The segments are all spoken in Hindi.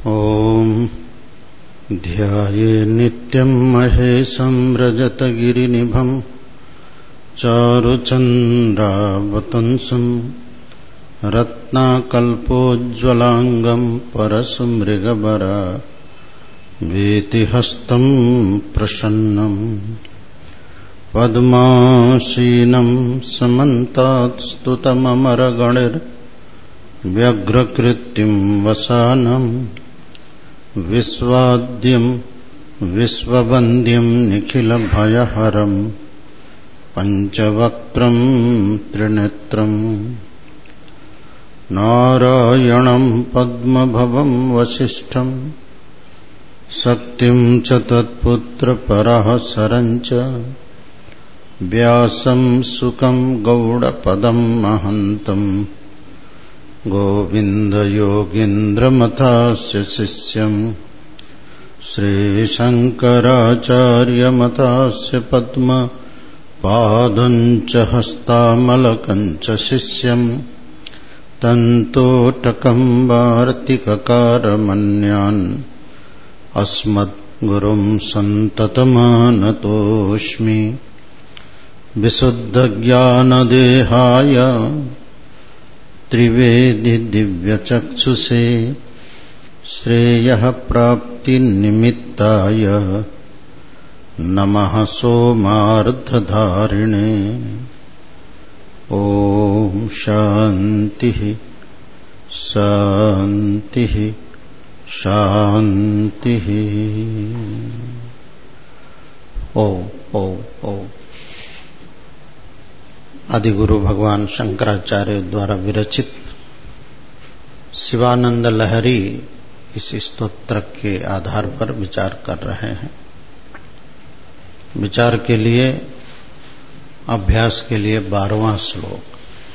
ॐ ध्याये नित्यं महेशं रजतगिरिनिभं चारुचन्द्रावतंसं रत्नाकल्पोज्ज्वलांगं परशुमृगबरा वीतिहस्तं प्रसन्नं पद्मासीनं समन्तात्स्तुतममरगणैर्व्यग्रकृत्तिं वसानं विश्वाद्यं विश्ववन्द्यं निखिलभयहरं पञ्चवक्त्रं त्रिनेत्रं नारायणं पद्मभवं वसिष्ठं शक्तिं च तत्पुत्रपराशरं च व्यासं शुकं गौडपदं महन्तं गोविन्दयोगीन्द्रमथास्य शिष्यं श्रीशङ्कराचार्यमथास्य पद्मपादं च हस्तामलकं च शिष्यं तन्तोटकं वार्तिककारमन्यान् अस्मद्गुरुं सन्ततमानतोऽस्मि। विशुद्धज्ञानदेहाय त्रिवेदि दिव्यचक्षुषे श्रेयः प्राप्तिनिमित्ताय नमः सोमार्धधारिणे। ॐ शान्तिः शान्तिः शान्तिः। ओ आदिगुरु भगवान शंकराचार्य द्वारा विरचित शिवानंद लहरी इस स्तोत्र के आधार पर विचार कर रहे हैं। विचार के लिए, अभ्यास के लिए 12वां श्लोक।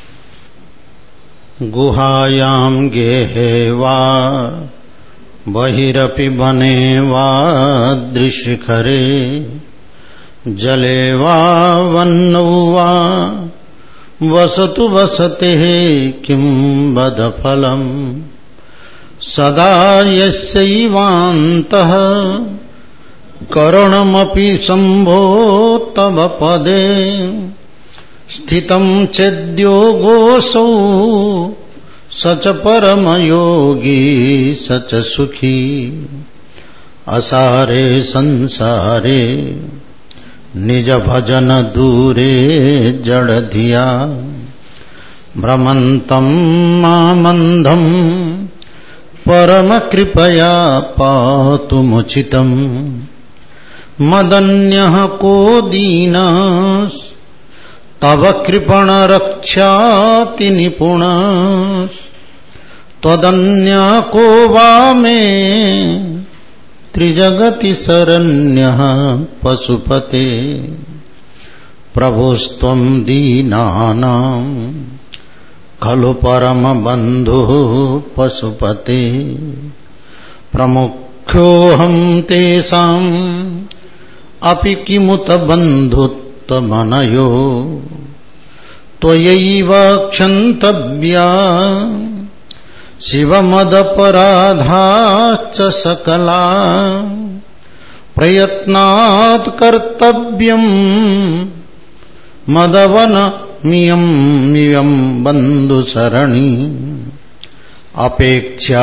गुहायां गेहे वा बहिरपि वने वा दृशिखरे जले वा वन्नौ वा वसतु वसतेः किं वद फलम् सदा यस्यैवान्तः करणमपि शम्भो तव पदे स्थितं चेद्योगोऽसौ स च परमयोगी स च सुखी असारे संसारे निज भजन दूरे जड़धिया भ्रमन्तं मामन्धं परम कृपया पातुमुचितम् मदन्यः को दीनः तव कृपण रक्षाति निपुणः त्वदन्यः को वा मे त्रिजगति शरण्यः पशुपते प्रभुस्त्वं दीनानां खलु परम बन्धुः पशुपते प्रमुख्योऽहं तेषाम् अपि किमुत बन्धुत्वमनयो त्वयैव क्षन्तव्या शिवमदपराधाश्च सकला प्रयत्नात् कर्तव्यं मदवनमियं बन्धुसरणि अपेक्षा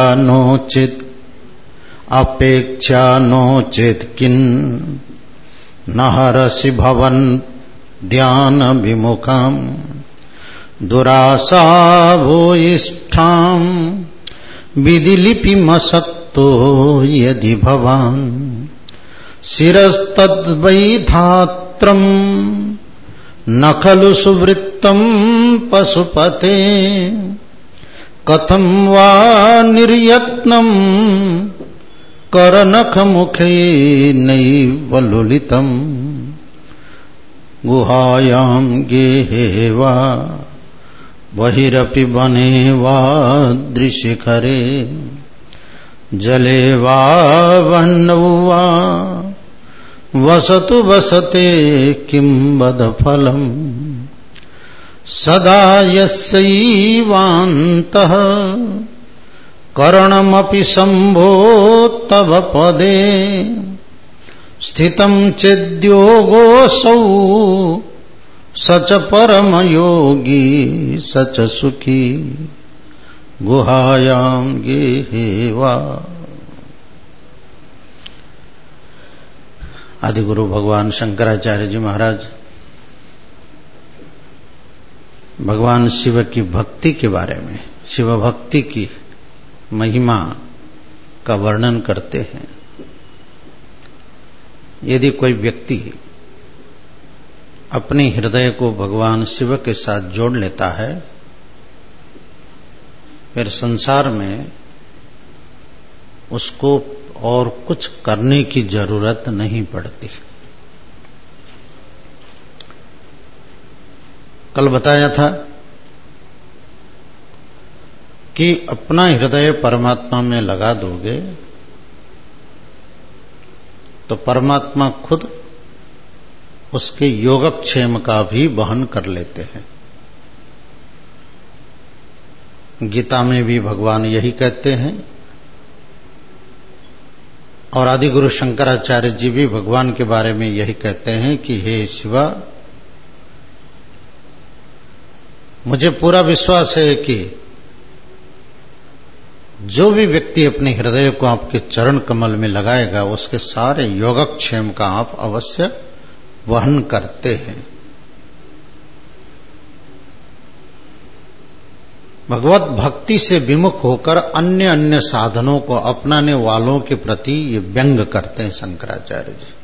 नोचित् किन् न हरसि भवन् ध्यान विमुखम् दुरासा भूयिष्ठाम् विधिलिपिमसक्तो यदि भवान् शिरस्तद्वैधात्रम् न खलु सुवृत्तं पशुपते कथं वा निर्यत्नं करनखमुखेनैव लुलितम् गुहायां गेहे वा बहिरपि वने वा दृशिखरे जले वा वह्नौ वा वसतु वसते किं वद फलम् सदा यस्यैवान्तः करणमपि शंभो तव पदे स्थितं चेद्योगोऽसौ सच परम योगी सच सुखी गुहायां गेहेवा। आदिगुरु भगवान शंकराचार्य जी महाराज भगवान शिव की भक्ति के बारे में, शिव भक्ति की महिमा का वर्णन करते हैं। यदि कोई व्यक्ति अपने हृदय को भगवान शिव के साथ जोड़ लेता है, फिर संसार में उसको और कुछ करने की जरूरत नहीं पड़ती। कल बताया था कि अपना हृदय परमात्मा में लगा दोगे तो परमात्मा खुद उसके योगक्षेम का भी वहन कर लेते हैं। गीता में भी भगवान यही कहते हैं और आदिगुरु शंकराचार्य जी भी भगवान के बारे में यही कहते हैं कि हे शिवा, मुझे पूरा विश्वास है कि जो भी व्यक्ति अपने हृदय को आपके चरण कमल में लगाएगा उसके सारे योगक्षेम का आप अवश्य वहन करते हैं। भगवत भक्ति से विमुख होकर अन्य अन्य साधनों को अपनाने वालों के प्रति ये व्यंग करते हैं शंकराचार्य जी।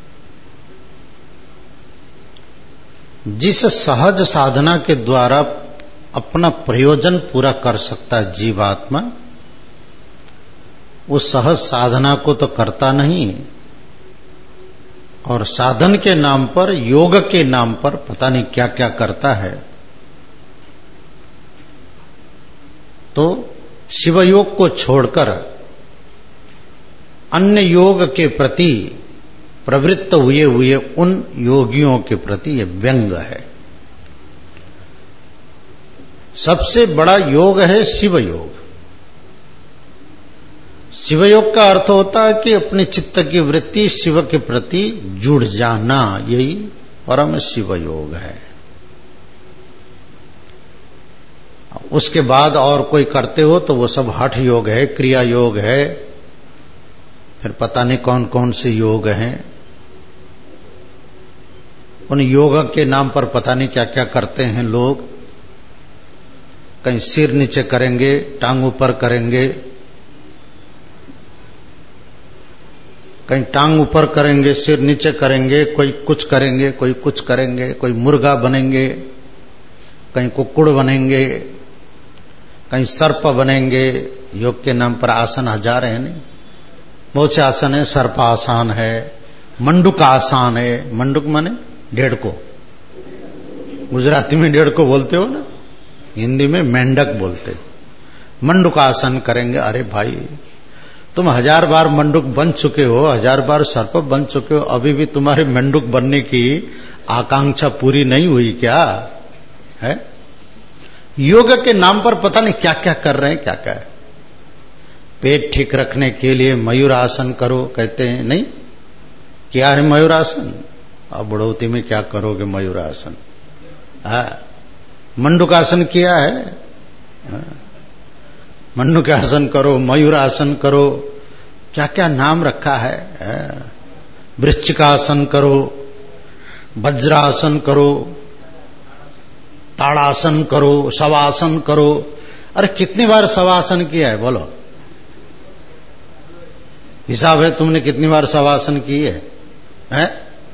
जिस सहज साधना के द्वारा अपना प्रयोजन पूरा कर सकता है जीवात्मा, उस सहज साधना को तो करता नहीं और साधन के नाम पर, योग के नाम पर पता नहीं क्या क्या करता है। तो शिव योग को छोड़कर अन्य योग के प्रति प्रवृत्त हुए हुए उन योगियों के प्रति यह व्यंग है। सबसे बड़ा योग है शिव योग। शिव योग का अर्थ होता है कि अपने चित्त की वृत्ति शिव के प्रति जुड़ जाना, यही परम शिव योग है। उसके बाद और कोई करते हो तो वो सब हठ योग है, क्रिया योग है, फिर पता नहीं कौन कौन से योग हैं। उन योग के नाम पर पता नहीं क्या क्या करते हैं लोग। कहीं सिर नीचे करेंगे, टांग ऊपर करेंगे, कहीं टांग ऊपर करेंगे, सिर नीचे करेंगे, कोई कुछ करेंगे, कोई कुछ करेंगे, कोई मुर्गा बनेंगे, कहीं कुक्कुड़ बनेंगे, कहीं सर्प बनेंगे। योग के नाम पर आसन हजार है, नहीं बहुत से आसन है। सर्प आसन है, मंडूक आसन है। मंडूक माने डेढ़ को, गुजराती में डेढ़ को बोलते हो ना, हिंदी में मेंढक बोलते। मंडूक आसन करेंगे। अरे भाई, तुम 1000 बार मंडूक बन चुके हो, 1000 बार सर्प बन चुके हो, अभी भी तुम्हारे मंडूक बनने की आकांक्षा पूरी नहीं हुई क्या है? योग के नाम पर पता नहीं क्या क्या कर रहे हैं, क्या क्या है। पेट ठीक रखने के लिए मयूरासन करो कहते हैं, नहीं क्या है मयूरासन? अब बुढ़ौती में क्या करोगे मयूरासन? मंडूकासन किया है, मंडूकासन करो, मयूरासन करो, क्या क्या नाम रखा है। वृश्चिकासन करो, वज्रासन करो, ताड़ासन करो, शवासन करो। अरे कितनी बार शवासन किया है बोलो? हिसाब है तुमने कितनी बार शवासन की है?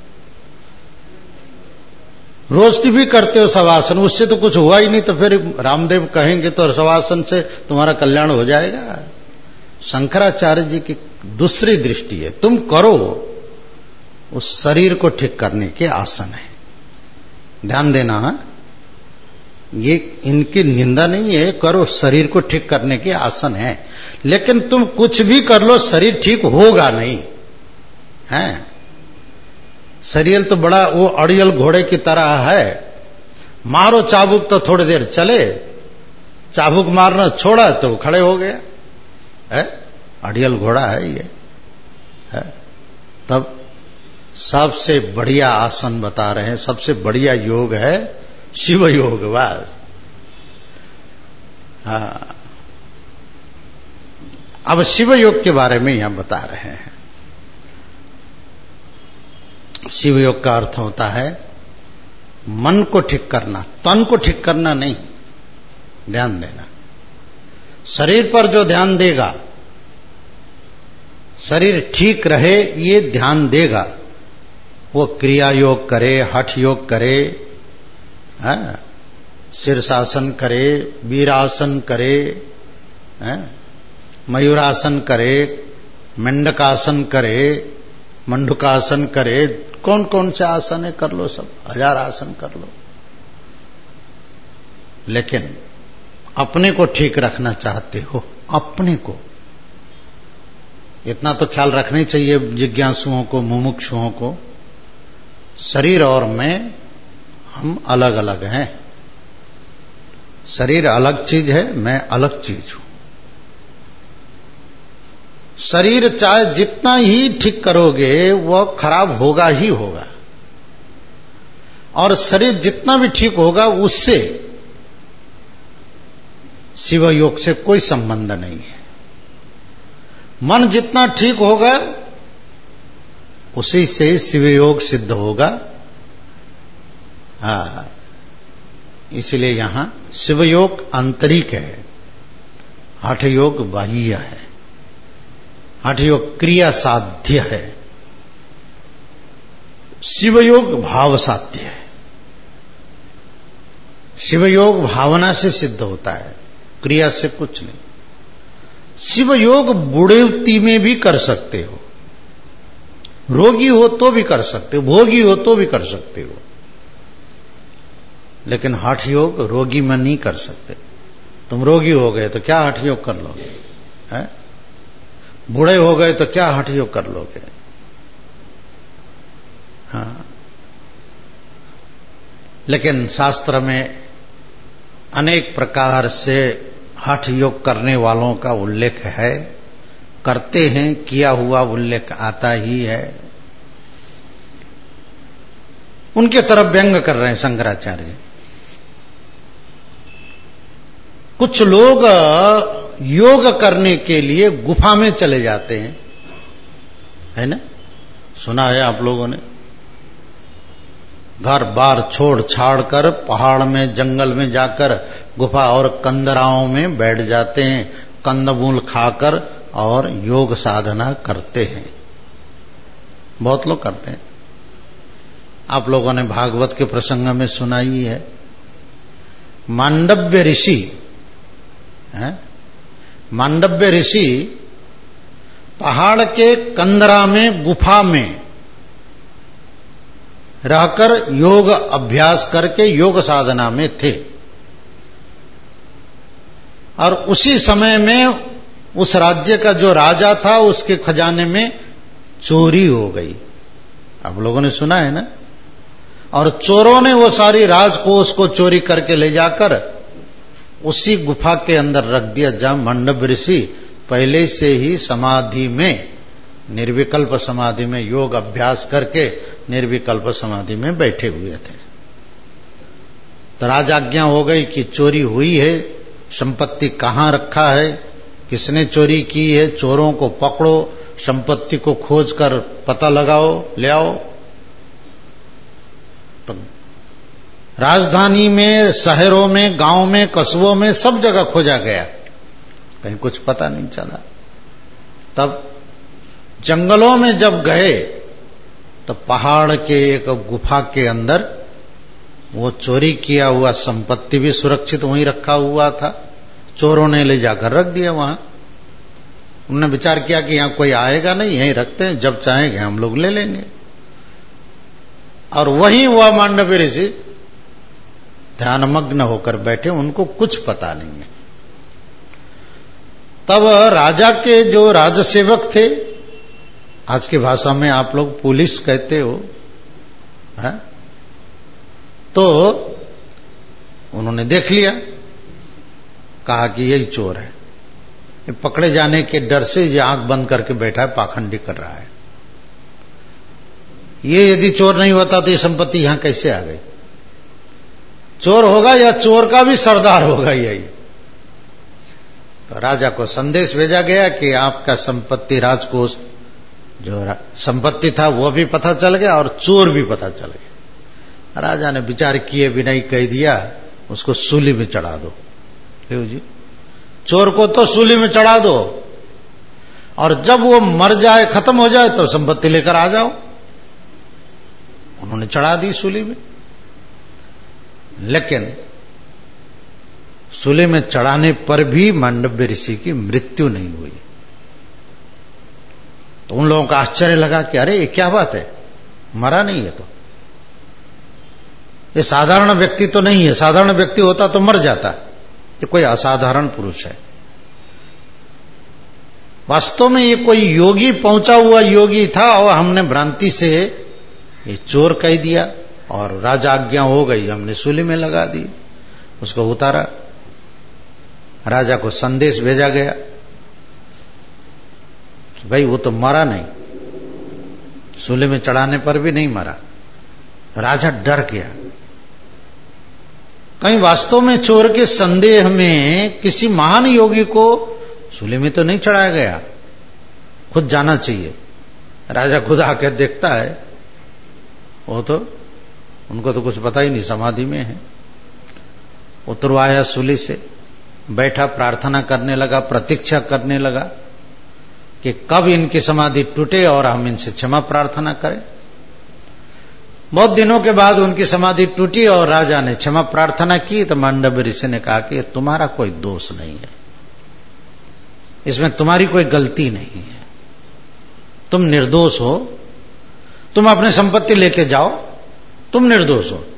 रोज भी करते हो शवासन, उससे तो कुछ हुआ ही नहीं, तो फिर रामदेव कहेंगे तो शवासन से तुम्हारा कल्याण हो जाएगा। शंकराचार्य जी की दूसरी दृष्टि है, तुम करो, उस शरीर को ठीक करने के आसन है। ध्यान देना, ये इनकी निंदा नहीं है, करो, शरीर को ठीक करने के आसन है। लेकिन तुम कुछ भी कर लो, शरीर ठीक होगा नहीं है। शरीर तो बड़ा वो अड़ियल घोड़े की तरह है, मारो चाबुक तो थोड़ी देर चले, चाबुक मारना छोड़ा तो खड़े हो गया। है, अड़ियल घोड़ा है ये है। तब सबसे बढ़िया आसन बता रहे हैं, सबसे बढ़िया योग है शिव योग। बस हाँ, अब शिव योग के बारे में यहां बता रहे हैं। शिव योग का अर्थ होता है मन को ठीक करना, तन को ठीक करना नहीं, ध्यान देना। शरीर पर जो ध्यान देगा, शरीर ठीक रहे ये ध्यान देगा, वो क्रिया योग करे, हठ योग करे, शीर्षासन करे, वीरासन करे, मयूरासन करे, मेंढकासन करे, मंडुकासन करे, कौन कौन से आसन है कर लो, सब 1000 आसन कर लो। लेकिन अपने को ठीक रखना चाहते हो, अपने को इतना तो ख्याल रखना ही चाहिए जिज्ञासुओं को, मुमुक्षुओं को, शरीर और मैं हम अलग अलग हैं। शरीर अलग चीज है, मैं अलग चीज हूं। शरीर चाहे जितना ही ठीक करोगे वह खराब होगा ही होगा, और शरीर जितना भी ठीक होगा उससे शिव योग से कोई संबंध नहीं है। मन जितना ठीक होगा उसी से शिव योग सिद्ध होगा। हाँ, इसलिए यहां शिव योग आंतरिक है, हठ योग बाह्य है। हठ योग क्रिया साध्य है, शिव योग भाव साध्य है। शिव योग भावना से सिद्ध होता है, क्रिया से कुछ नहीं। शिव योग बुढ़ेवती में भी कर सकते हो, रोगी हो तो भी कर सकते हो, भोगी हो तो भी कर सकते हो, लेकिन हठ योग रोगी में नहीं कर सकते। तुम रोगी हो गए तो क्या हठ योग कर लोगे, है? बूढ़े हो गए तो क्या हठ योग कर लोगे? हाँ, लेकिन शास्त्र में अनेक प्रकार से हठ योग करने वालों का उल्लेख है, करते हैं, किया हुआ उल्लेख आता ही है। उनके तरफ व्यंग कर रहे हैं शंकराचार्य। कुछ लोग योग करने के लिए गुफा में चले जाते हैं, है ना? सुना है आप लोगों ने? घर बार छोड़ छाड़ कर पहाड़ में, जंगल में जाकर गुफा और कंदराओं में बैठ जाते हैं, कंदमूल खाकर और योग साधना करते हैं। बहुत लोग करते हैं। आप लोगों ने भागवत के प्रसंग में सुना ही है, मांडव्य ऋषि, मांडव्य ऋषि पहाड़ के कंदरा में, गुफा में रहकर योग अभ्यास करके योग साधना में थे, और उसी समय में उस राज्य का जो राजा था उसके खजाने में चोरी हो गई। आप लोगों ने सुना है ना? और चोरों ने वो सारी राजकोष को चोरी करके ले जाकर उसी गुफा के अंदर रख दिया, जहां मांडव्य ऋषि पहले से ही समाधि में, निर्विकल्प समाधि में योग अभ्यास करके निर्विकल्प समाधि में बैठे हुए थे। तो राजाज्ञा हो गई कि चोरी हुई है, संपत्ति कहां रखा है, किसने चोरी की है, चोरों को पकड़ो, संपत्ति को खोज कर पता लगाओ, ले आओ। तो राजधानी में, शहरों में, गांव में, कस्बों में सब जगह खोजा गया, कहीं कुछ पता नहीं चला। तब जंगलों में जब गए तो पहाड़ के एक गुफा के अंदर वो चोरी किया हुआ संपत्ति भी सुरक्षित वहीं रखा हुआ था। चोरों ने ले जाकर रख दिया वहां। उन्होंने विचार किया कि यहां कोई आएगा नहीं, यहीं रखते हैं, जब चाहेंगे हम लोग ले लेंगे। और वहीं हुआ मांडव्य ऋषि ध्यानमग्न होकर बैठे, उनको कुछ पता नहीं है। तब राजा के जो राजसेवक थे, आज की भाषा में आप लोग पुलिस कहते हो, है? तो उन्होंने देख लिया, कहा कि यही चोर है, पकड़े जाने के डर से ये आंख बंद करके बैठा है, पाखंडी कर रहा है। ये यदि चोर नहीं होता तो ये संपत्ति यहां कैसे आ गई? चोर होगा या चोर का भी सरदार होगा यही। तो राजा को संदेश भेजा गया कि आपका संपत्ति राजकोष जो संपत्ति था वो भी पता चल गया और चोर भी पता चल गया। राजा ने विचार किए बिना ही कह दिया उसको सूली में चढ़ा दो। जी, चोर को तो सूली में चढ़ा दो और जब वो मर जाए, खत्म हो जाए, तो संपत्ति लेकर आ जाओ। उन्होंने चढ़ा दी सूली में, लेकिन सूली में चढ़ाने पर भी मांडव्य ऋषि की मृत्यु नहीं हुई। तो उन लोगों का आश्चर्य लगा कि अरे ये क्या बात है, मरा नहीं है, तो ये साधारण व्यक्ति तो नहीं है, साधारण व्यक्ति होता तो मर जाता, ये कोई असाधारण पुरुष है। वास्तव में ये कोई योगी, पहुंचा हुआ योगी था और हमने भ्रांति से ये चोर कह दिया और राजा आज्ञा हो गई, हमने सूली में लगा दी, उसको उतारा। राजा को संदेश भेजा गया कि भाई वो तो मरा नहीं, सूली में चढ़ाने पर भी नहीं मरा। राजा डर गया, कहीं वास्तव में चोर के संदेह में किसी महान योगी को सूली में तो नहीं चढ़ाया गया, खुद जाना चाहिए। राजा खुद आकर देखता है, वो तो उनको तो कुछ पता ही नहीं, समाधि में है। उतरवाया सूली से, बैठा, प्रार्थना करने लगा, प्रतीक्षा करने लगा कि कब इनकी समाधि टूटे और हम इनसे क्षमा प्रार्थना करें। बहुत दिनों के बाद उनकी समाधि टूटी और राजा ने क्षमा प्रार्थना की। तो मांडव्य ऋषि ने कहा कि तुम्हारा कोई दोष नहीं है, इसमें तुम्हारी कोई गलती नहीं है, तुम निर्दोष हो, तुम अपनी संपत्ति लेके जाओ, तुम निर्दोष हो।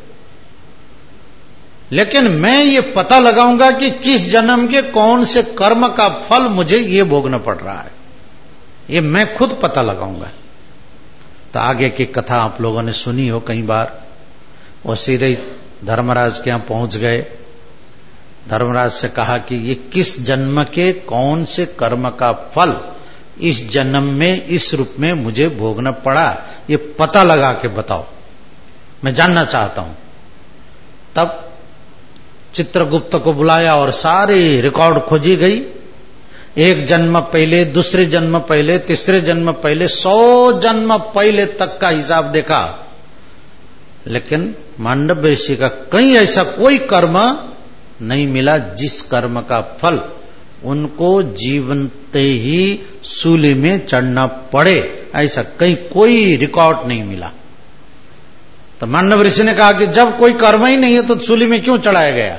लेकिन मैं ये पता लगाऊंगा कि किस जन्म के कौन से कर्म का फल मुझे ये भोगना पड़ रहा है, ये मैं खुद पता लगाऊंगा। तो आगे की कथा आप लोगों ने सुनी हो कई बार। वो सीधे धर्मराज के यहां पहुंच गए, धर्मराज से कहा कि ये किस जन्म के कौन से कर्म का फल इस जन्म में इस रूप में मुझे भोगना पड़ा, ये पता लगा के बताओ, मैं जानना चाहता हूं। तब चित्रगुप्त को बुलाया और सारी रिकॉर्ड खोजी गई। एक जन्म पहले, दूसरे जन्म पहले, तीसरे जन्म पहले, 100 जन्म पहले तक का हिसाब देखा, लेकिन मांडव्य ऋषि का कहीं ऐसा कोई कर्म नहीं मिला जिस कर्म का फल उनको जीवनते ही सूली में चढ़ना पड़े, ऐसा कहीं कोई रिकॉर्ड नहीं मिला। तो मांडव्य ऋषि ने कहा कि जब कोई कर्म ही नहीं है तो सूली में क्यों चढ़ाया गया?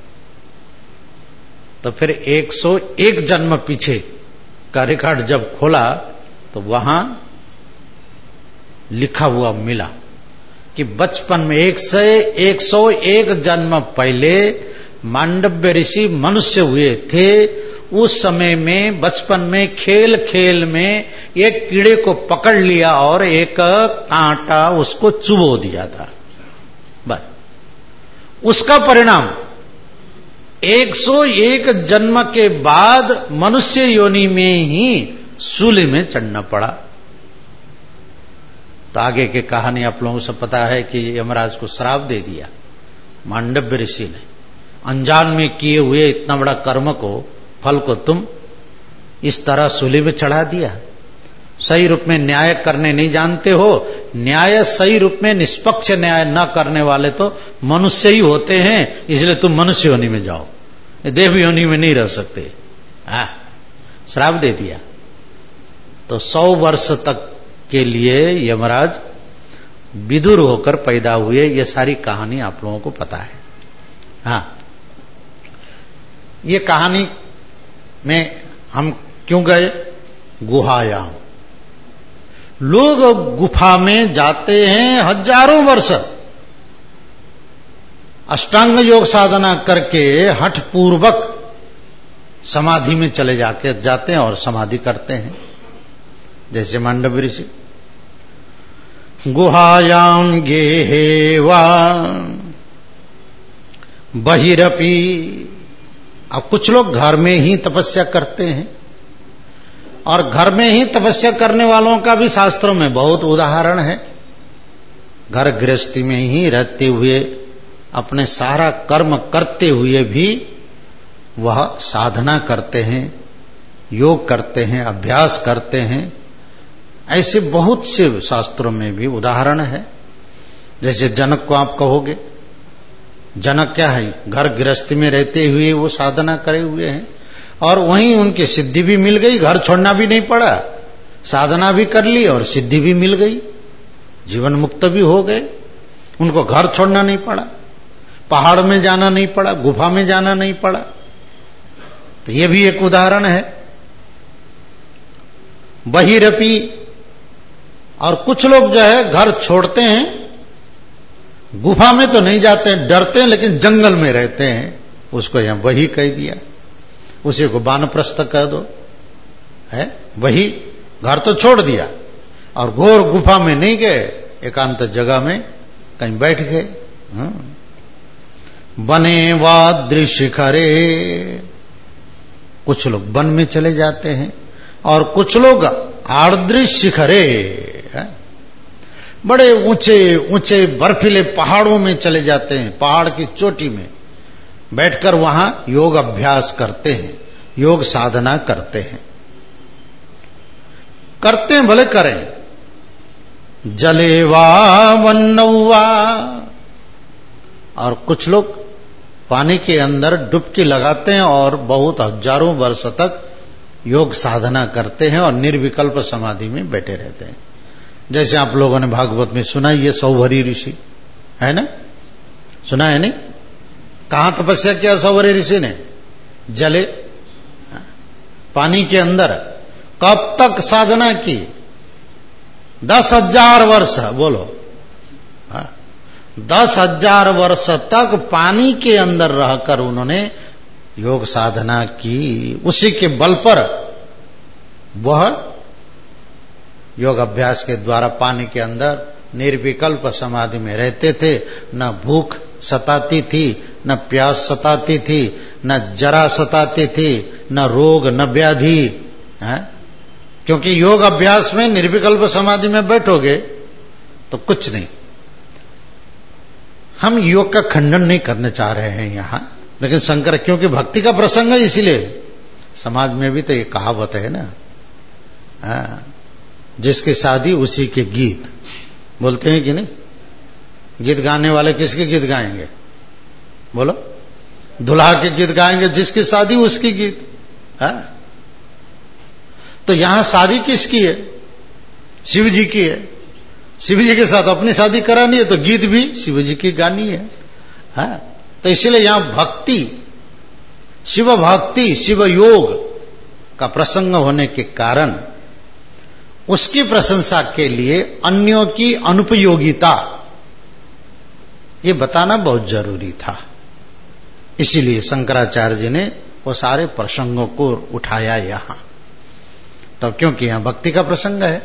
तो फिर 101 जन्म पीछे का रिकॉर्ड जब खोला तो वहां लिखा हुआ मिला कि बचपन में 101 जन्म पहले मांडव्य ऋषि मनुष्य हुए थे। उस समय में बचपन में खेल खेल में एक कीड़े को पकड़ लिया और एक कांटा उसको चुबो दिया था, बस उसका परिणाम 101 जन्म के बाद मनुष्य योनि में ही सूली में चढ़ना पड़ा। तो आगे की कहानी आप लोगों से पता है कि यमराज को श्राप दे दिया मांडव्य ऋषि ने, अनजान में किए हुए इतना बड़ा कर्म को, फल को तुम इस तरह सूली में चढ़ा दिया। सही रूप में न्याय करने नहीं जानते हो, न्याय सही रूप में निष्पक्ष न्याय न करने वाले तो मनुष्य ही होते हैं, इसलिए तुम मनुष्य योनि में जाओ, देव योनि में नहीं रह सकते। श्राप दे दिया। तो 100 वर्ष तक के लिए यमराज विदुर होकर पैदा हुए। ये सारी कहानी आप लोगों को पता है। हाँ, ये कहानी में हम क्यों गए? गुहायाम। लोग गुफा में जाते हैं हजारों वर्ष, अष्टांग योग साधना करके हठ पूर्वक समाधि में चले जाते हैं और समाधि करते हैं, जैसे मांडव्य ऋषि। गुहायाम गेहेवा बहिरपि। अब कुछ लोग घर में ही तपस्या करते हैं, और घर में ही तपस्या करने वालों का भी शास्त्रों में बहुत उदाहरण है। घर गृहस्थी में ही रहते हुए अपने सारा कर्म करते हुए भी वह साधना करते हैं, योग करते हैं, अभ्यास करते हैं। ऐसे बहुत से शास्त्रों में भी उदाहरण है। जैसे जनक को आप कहोगे, जनक क्या है, घर गृहस्थी में रहते हुए वो साधना करे हुए हैं और वहीं उनकी सिद्धि भी मिल गई, घर छोड़ना भी नहीं पड़ा, साधना भी कर ली और सिद्धि भी मिल गई, जीवन मुक्त भी हो गए। उनको घर छोड़ना नहीं पड़ा, पहाड़ में जाना नहीं पड़ा, गुफा में जाना नहीं पड़ा। तो ये भी एक उदाहरण है। बहिरपी, और कुछ लोग जो है घर छोड़ते हैं, गुफा में तो नहीं जाते हैं, डरते हैं, लेकिन जंगल में रहते हैं, उसको यहां वही कह दिया, उसी को वानप्रस्थ कह दो है। वही घर तो छोड़ दिया और घोर गुफा में नहीं गए, एकांत जगह में कहीं बैठ गए। बने वाद्रि शिखरे, कुछ लोग वन में चले जाते हैं और कुछ लोग आर्द्रि शिखरे, बड़े ऊंचे ऊंचे बर्फीले पहाड़ों में चले जाते हैं, पहाड़ की चोटी में बैठकर वहां योग अभ्यास करते हैं, योग साधना करते हैं। करते हैं भले करें, जलेवा वन्नौवा, और कुछ लोग पानी के अंदर डुबकी लगाते हैं और बहुत हजारों वर्ष तक योग साधना करते हैं और निर्विकल्प समाधि में बैठे रहते हैं। जैसे आप लोगों ने भागवत में सुना, ये सौभरी ऋषि है ना, सुना है नहीं? कहां तपस्या किया सौभरी ऋषि ने? जले, पानी के अंदर। कब तक साधना की? 10,000 वर्ष। बोलो, 10,000 वर्ष तक पानी के अंदर रहकर उन्होंने योग साधना की। उसी के बल पर वह योग अभ्यास के द्वारा पानी के अंदर निर्विकल्प समाधि में रहते थे। न भूख सताती थी, न प्यास सताती थी, न जरा सताती थी, न रोग, न व्याधि। क्योंकि योग अभ्यास में निर्विकल्प समाधि में बैठोगे तो कुछ नहीं। हम योग का खंडन नहीं करने चाह रहे हैं यहां, लेकिन शंकर, क्योंकि भक्ति का प्रसंग है, इसीलिए समाज में भी तो ये कहावत है ना, जिसकी शादी उसी के गीत, बोलते हैं कि नहीं? गीत गाने वाले किसके गीत गाएंगे? बोलो, दुल्हा के गीत गाएंगे, जिसकी शादी उसकी गीत है। तो यहां शादी किसकी है? शिव जी की है। शिव जी के साथ अपनी शादी करानी है तो गीत भी शिव जी की गानी है। तो इसलिए यहां भक्ति, शिव भक्ति, शिव योग का प्रसंग होने के कारण उसकी प्रशंसा के लिए अन्यों की अनुपयोगिता ये बताना बहुत जरूरी था। इसीलिए शंकराचार्य जी ने वो सारे प्रसंगों को उठाया यहां। तब क्योंकि यहां भक्ति का प्रसंग है।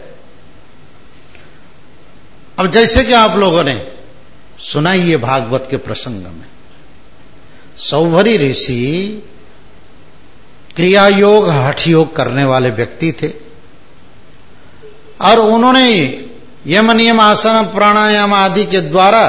अब जैसे कि आप लोगों ने सुना ही है भागवत के प्रसंग में, सौभरी ऋषि क्रिया योग, हठ योग करने वाले व्यक्ति थे और उन्होंने यम नियम, आसन, प्राणायाम आदि के द्वारा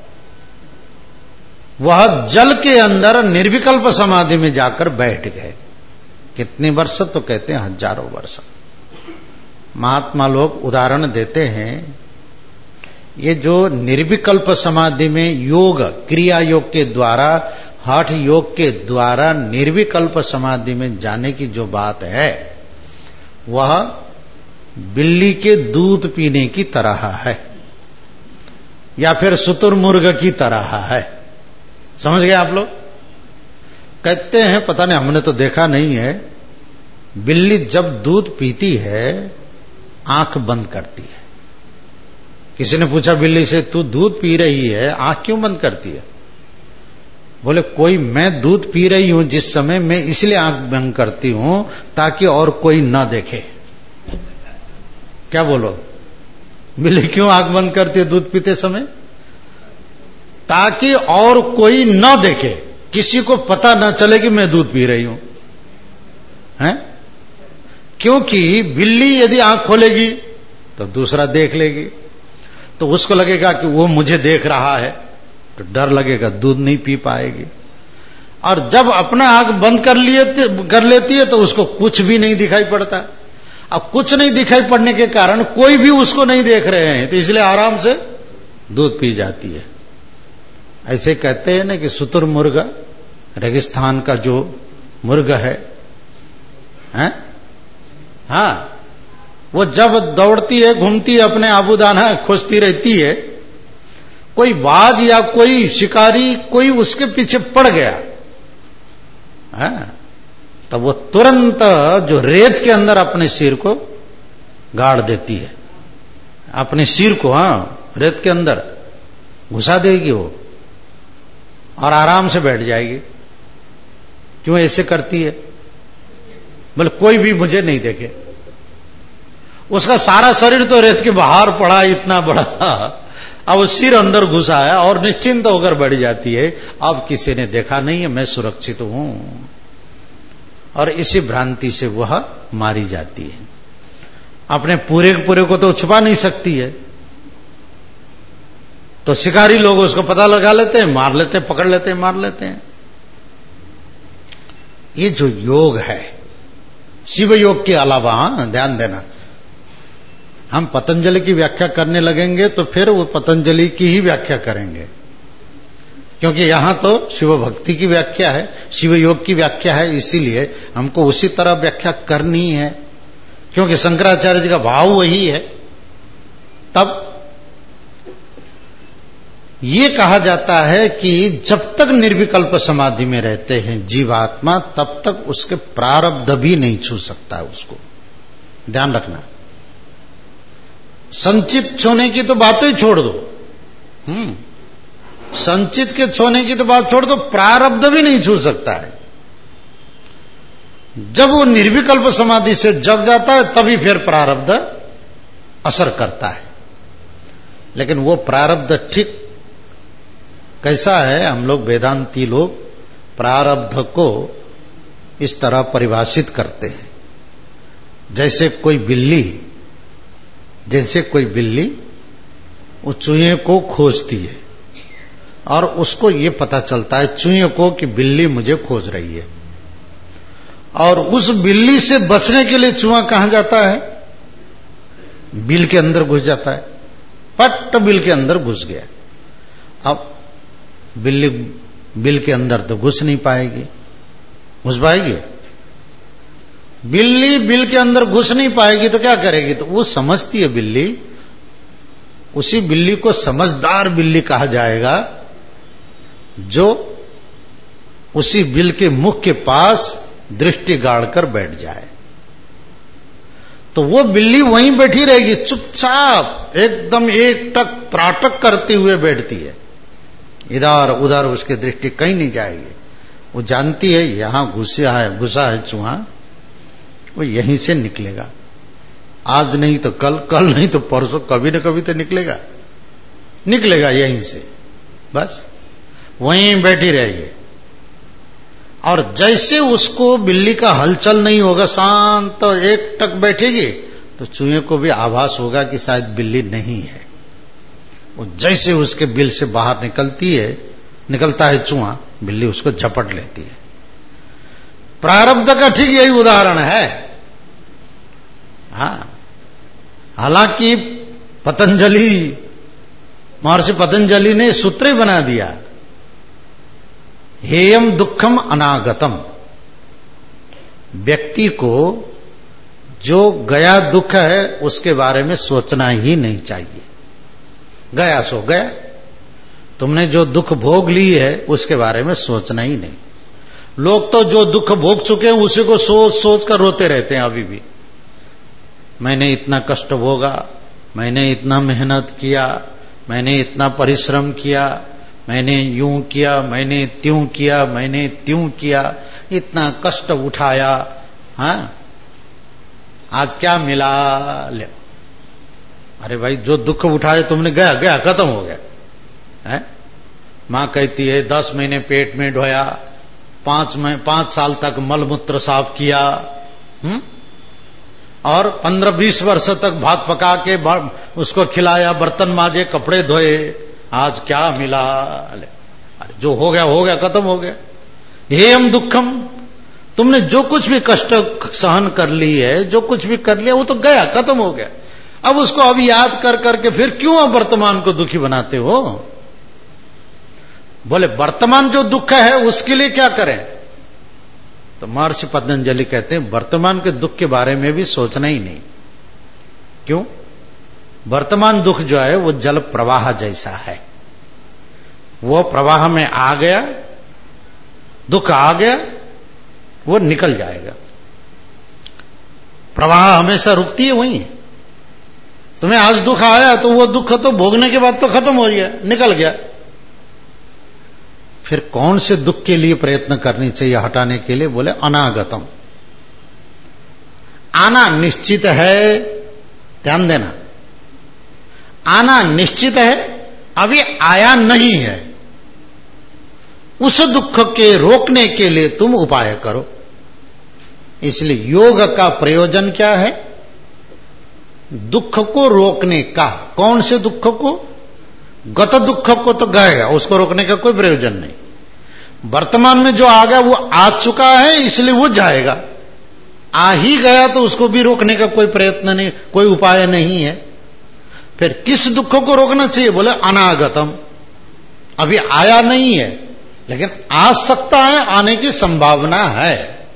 वह जल के अंदर निर्विकल्प समाधि में जाकर बैठ गए। कितने वर्ष? तो कहते हैं हजारों वर्ष। महात्मा लोग उदाहरण देते हैं, ये जो निर्विकल्प समाधि में योग, क्रिया योग के द्वारा, हठ योग के द्वारा निर्विकल्प समाधि में जाने की जो बात है, वह बिल्ली के दूध पीने की तरह है या फिर शुतुरमुर्ग की तरह है। समझ गए आप लोग? कहते हैं, पता नहीं, हमने तो देखा नहीं है, बिल्ली जब दूध पीती है आंख बंद करती है। किसी ने पूछा बिल्ली से, तू दूध पी रही है, आंख क्यों बंद करती है? बोले, कोई, मैं दूध पी रही हूं जिस समय, मैं इसलिए आंख बंद करती हूं ताकि और कोई ना देखे। क्या बोलो, बिल्ली क्यों आंख बंद करती है दूध पीते समय? ताकि और कोई ना देखे, किसी को पता ना चले कि मैं दूध पी रही हूं। हैं? क्योंकि बिल्ली यदि आंख खोलेगी तो दूसरा देख लेगी, तो उसको लगेगा कि वो मुझे देख रहा है, तो डर लगेगा, दूध नहीं पी पाएगी। और जब अपना आंख बंद कर लेती है तो उसको कुछ भी नहीं दिखाई पड़ता। अब कुछ नहीं दिखाई पड़ने के कारण कोई भी उसको नहीं देख रहे हैं, तो इसलिए आराम से दूध पी जाती है। ऐसे कहते हैं ना कि शुतुरमुर्ग, रेगिस्तान का जो मुर्ग है, हैं? हाँ, वो जब दौड़ती है, घूमती है, अपने आबूदाना खोजती रहती है, कोई बाज या कोई शिकारी कोई उसके पीछे पड़ गया, हाँ, तब वो तुरंत जो रेत के अंदर अपने सिर को गाड़ देती है, अपने सिर को, हाँ, रेत के अंदर घुसा देगी वो और आराम से बैठ जाएगी। क्यों ऐसे करती है? बोले कोई भी मुझे नहीं देखे। उसका सारा शरीर तो रेत के बाहर पड़ा, इतना बड़ा, अब सिर अंदर घुसा है और निश्चिंत होकर बैठ जाती है, अब किसी ने देखा नहीं है, मैं सुरक्षित हूं। और इसी भ्रांति से वह मारी जाती है। अपने पूरे को तो छुपा नहीं सकती है, तो शिकारी लोग उसको पता लगा लेते हैं, मार लेते हैं, पकड़ लेते हैं, मार लेते हैं। ये जो योग है, शिव योग के अलावा, ध्यान देना, हम पतंजलि की व्याख्या करने लगेंगे तो फिर वो पतंजलि की ही व्याख्या करेंगे, क्योंकि यहां तो शिव भक्ति की व्याख्या है, शिव योग की व्याख्या है, इसीलिए हमको उसी तरह व्याख्या करनी है, क्योंकि शंकराचार्य जी का भाव वही है। तब ये कहा जाता है कि जब तक निर्विकल्प समाधि में रहते हैं जीवात्मा, तब तक उसके प्रारब्ध भी नहीं छू सकता है उसको। ध्यान रखना, संचित छूने की तो बात ही छोड़ दो, संचित के छूने की तो बात छोड़ दो, प्रारब्ध भी नहीं छू सकता है। जब वो निर्विकल्प समाधि से जग जाता है तभी फिर प्रारब्ध असर करता है। लेकिन वो प्रारब्ध ठीक कैसा है? हम लोग वेदांती लोग प्रारब्ध को इस तरह परिभाषित करते हैं, जैसे कोई बिल्ली वो चूहे को खोजती है और उसको ये पता चलता है चूहे को कि बिल्ली मुझे खोज रही है, और उस बिल्ली से बचने के लिए चूहा कहां जाता है? बिल के अंदर घुस जाता है, पट बिल के अंदर घुस गया। अब बिल्ली बिल के अंदर तो घुस नहीं पाएगी, घुस पाएगी? बिल्ली बिल के अंदर घुस नहीं पाएगी तो क्या करेगी? तो वो समझती है बिल्ली, उसी बिल्ली को समझदार बिल्ली कहा जाएगा जो उसी बिल के मुख के पास दृष्टि गाड़कर बैठ जाए। तो वो बिल्ली वहीं बैठी रहेगी, चुपचाप एकदम एकटक त्राटक करते हुए बैठती है, इधर उधर उसकी दृष्टि कहीं नहीं जाएगी। वो जानती है यहां घुसा है चूहा, वो यहीं से निकलेगा, आज नहीं तो कल नहीं तो परसों, कभी न कभी तो निकलेगा यहीं से, बस वहीं बैठी रहेगी। और जैसे उसको बिल्ली का हलचल नहीं होगा, शांत एक टक बैठेगी, तो चूहे को भी आभास होगा कि शायद बिल्ली नहीं है। वो जैसे उसके बिल से बाहर निकलता है चूहा, बिल्ली उसको झपट लेती है। प्रारब्ध का ठीक यही उदाहरण है। हाँ, हालांकि महर्षि पतंजलि ने सूत्र बना दिया, हेयम दुखम अनागतम, व्यक्ति को जो गया दुख है उसके बारे में सोचना ही नहीं चाहिए। गया सो गया, तुमने जो दुख भोग ली है उसके बारे में सोचना ही नहीं। लोग तो जो दुख भोग चुके हैं उसी को सोच सोच कर रोते रहते हैं अभी भी। मैंने इतना कष्ट भोगा, मैंने इतना मेहनत किया, मैंने इतना परिश्रम किया, मैंने यूं किया, मैंने त्यों किया, मैंने त्यों किया, इतना कष्ट उठाया, हाँ, आज क्या मिला? ले, अरे भाई जो दुख उठाए तुमने गया खत्म हो गया है। मां कहती है 10 महीने पेट में ढोया, 5 साल तक मलमूत्र साफ किया, और 15-20 वर्ष तक भात पका के उसको खिलाया, बर्तन माजे, कपड़े धोए, आज क्या मिला? अरे जो हो गया खत्म हो गया। हेयम दुखम, तुमने जो कुछ भी कष्ट सहन कर ली है, जो कुछ भी कर लिया वो तो गया, खत्म हो गया। अब उसको अब याद कर करके फिर क्यों अब वर्तमान को दुखी बनाते हो? बोले वर्तमान जो दुख है उसके लिए क्या करें? तो महर्षि पतंजलि कहते हैं वर्तमान के दुख के बारे में भी सोचना ही नहीं। क्यों? वर्तमान दुख जो है वो जल प्रवाह जैसा है, वो प्रवाह में आ गया, दुख आ गया, वो निकल जाएगा। प्रवाह हमेशा रुकती है वहीं। तुम्हें आज दुख आया तो वो दुख तो भोगने के बाद तो खत्म हो गया, निकल गया। फिर कौन से दुख के लिए प्रयत्न करनी चाहिए हटाने के लिए? बोले अनागतम, आना निश्चित है। ध्यान देना, आना निश्चित है, अभी आया नहीं है। उस दुख के रोकने के लिए तुम उपाय करो। इसलिए योग का प्रयोजन क्या है? दुख को रोकने का। कौन से दुख को? गत दुख को तो गएगा, उसको रोकने का कोई प्रयोजन नहीं। वर्तमान में जो आ गया वो आ चुका है, इसलिए वो जाएगा। आ ही गया तो उसको भी रोकने का कोई प्रयत्न नहीं, कोई उपाय नहीं है। फिर किस दुख को रोकना चाहिए? बोले अनागतम, अभी आया नहीं है लेकिन आ सकता है, आने की संभावना है।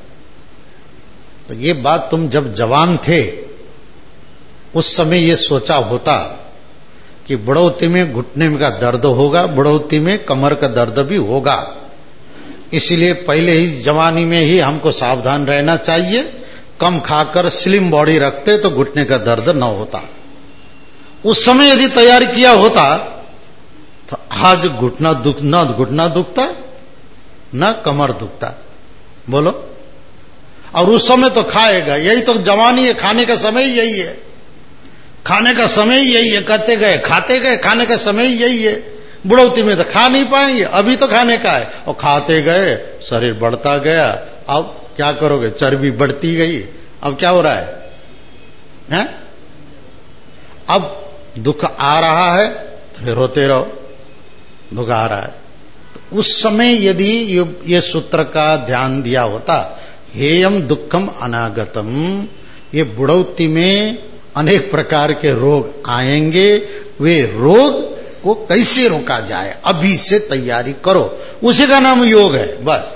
तो ये बात तुम जब जवान थे उस समय ये सोचा होता कि बुढ़ौती में घुटने का दर्द होगा, बुढ़ौती में कमर का दर्द भी होगा, इसलिए पहले ही जवानी में ही हमको सावधान रहना चाहिए। कम खाकर स्लिम बॉडी रखते तो घुटने का दर्द न होता। उस समय यदि तैयारी किया होता तो आज घुटना दुखता न कमर दुखता। बोलो। और उस समय तो खाएगा, यही तो जवानी है, खाने का समय यही है, खाने का समय यही है, करते गए खाते गए, खाने का समय यही है। बुढ़ौती में तो खा नहीं पाएंगे, अभी तो खाने का है, और खाते गए शरीर बढ़ता गया। अब क्या करोगे? चर्बी बढ़ती गई। अब क्या हो रहा है? अब दुख आ रहा है फिर रोते रहो, दुख आ रहा है। तो उस समय यदि ये सूत्र का ध्यान दिया होता, हेयम दुखम अनागतम, ये बुढ़ौती में अनेक प्रकार के रोग आएंगे, वे रोग को कैसे रोका जाए, अभी से तैयारी करो। उसी का नाम योग है। बस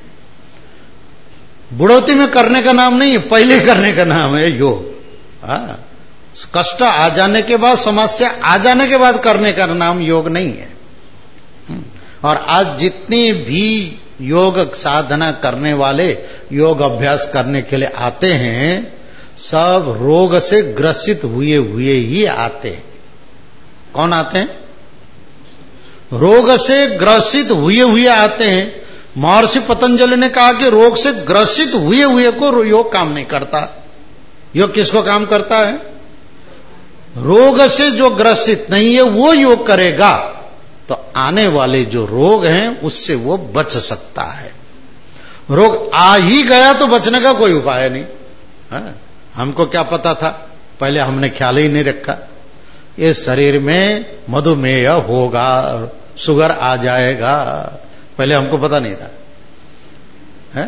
बुढ़ौती में करने का नाम नहीं है, पहले करने का नाम है योग। हाँ, कष्ट आ जाने के बाद, समस्या आ जाने के बाद करने का नाम योग नहीं है। और आज जितने भी योग साधना करने वाले योग अभ्यास करने के लिए आते हैं, सब रोग से ग्रसित हुए हुए ही आते हैं। कौन आते हैं? रोग से ग्रसित हुए हुए आते हैं। महर्षि पतंजलि ने कहा कि रोग से ग्रसित हुए हुए को योग काम नहीं करता। योग किसको काम करता है? रोग से जो ग्रसित नहीं है वो योग करेगा तो आने वाले जो रोग हैं उससे वो बच सकता है। रोग आ ही गया तो बचने का कोई उपाय नहीं है। हमको क्या पता था? पहले हमने ख्याल ही नहीं रखा। ये शरीर में मधुमेह होगा, शुगर आ जाएगा, पहले हमको पता नहीं था। है?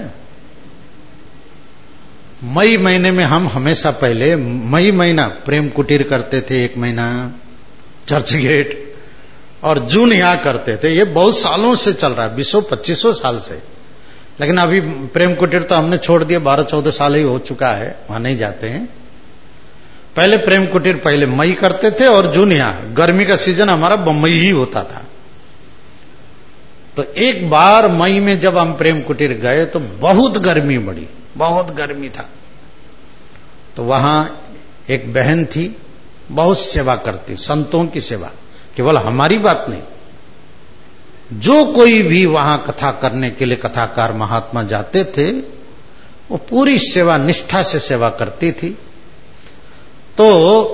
मई महीने में हम हमेशा पहले मई महीना प्रेम कुटीर करते थे, 1 महीना चर्च गेट, और जून यहां करते थे। ये बहुत सालों से चल रहा है, 20-25 साल से। लेकिन अभी प्रेम कुटीर तो हमने छोड़ दिया, 12-14 साल ही हो चुका है, वहां नहीं जाते हैं। पहले प्रेम कुटीर पहले मई करते थे और जून यहां, गर्मी का सीजन हमारा बम्बई ही होता था। तो एक बार मई में जब हम प्रेम कुटीर गए तो बहुत गर्मी बढ़ी, बहुत गर्मी था। तो वहां एक बहन थी, बहुत सेवा करती, संतों की सेवा, केवल हमारी बात नहीं, जो कोई भी वहां कथा करने के लिए कथाकार महात्मा जाते थे वो पूरी सेवा निष्ठा से सेवा करती थी। तो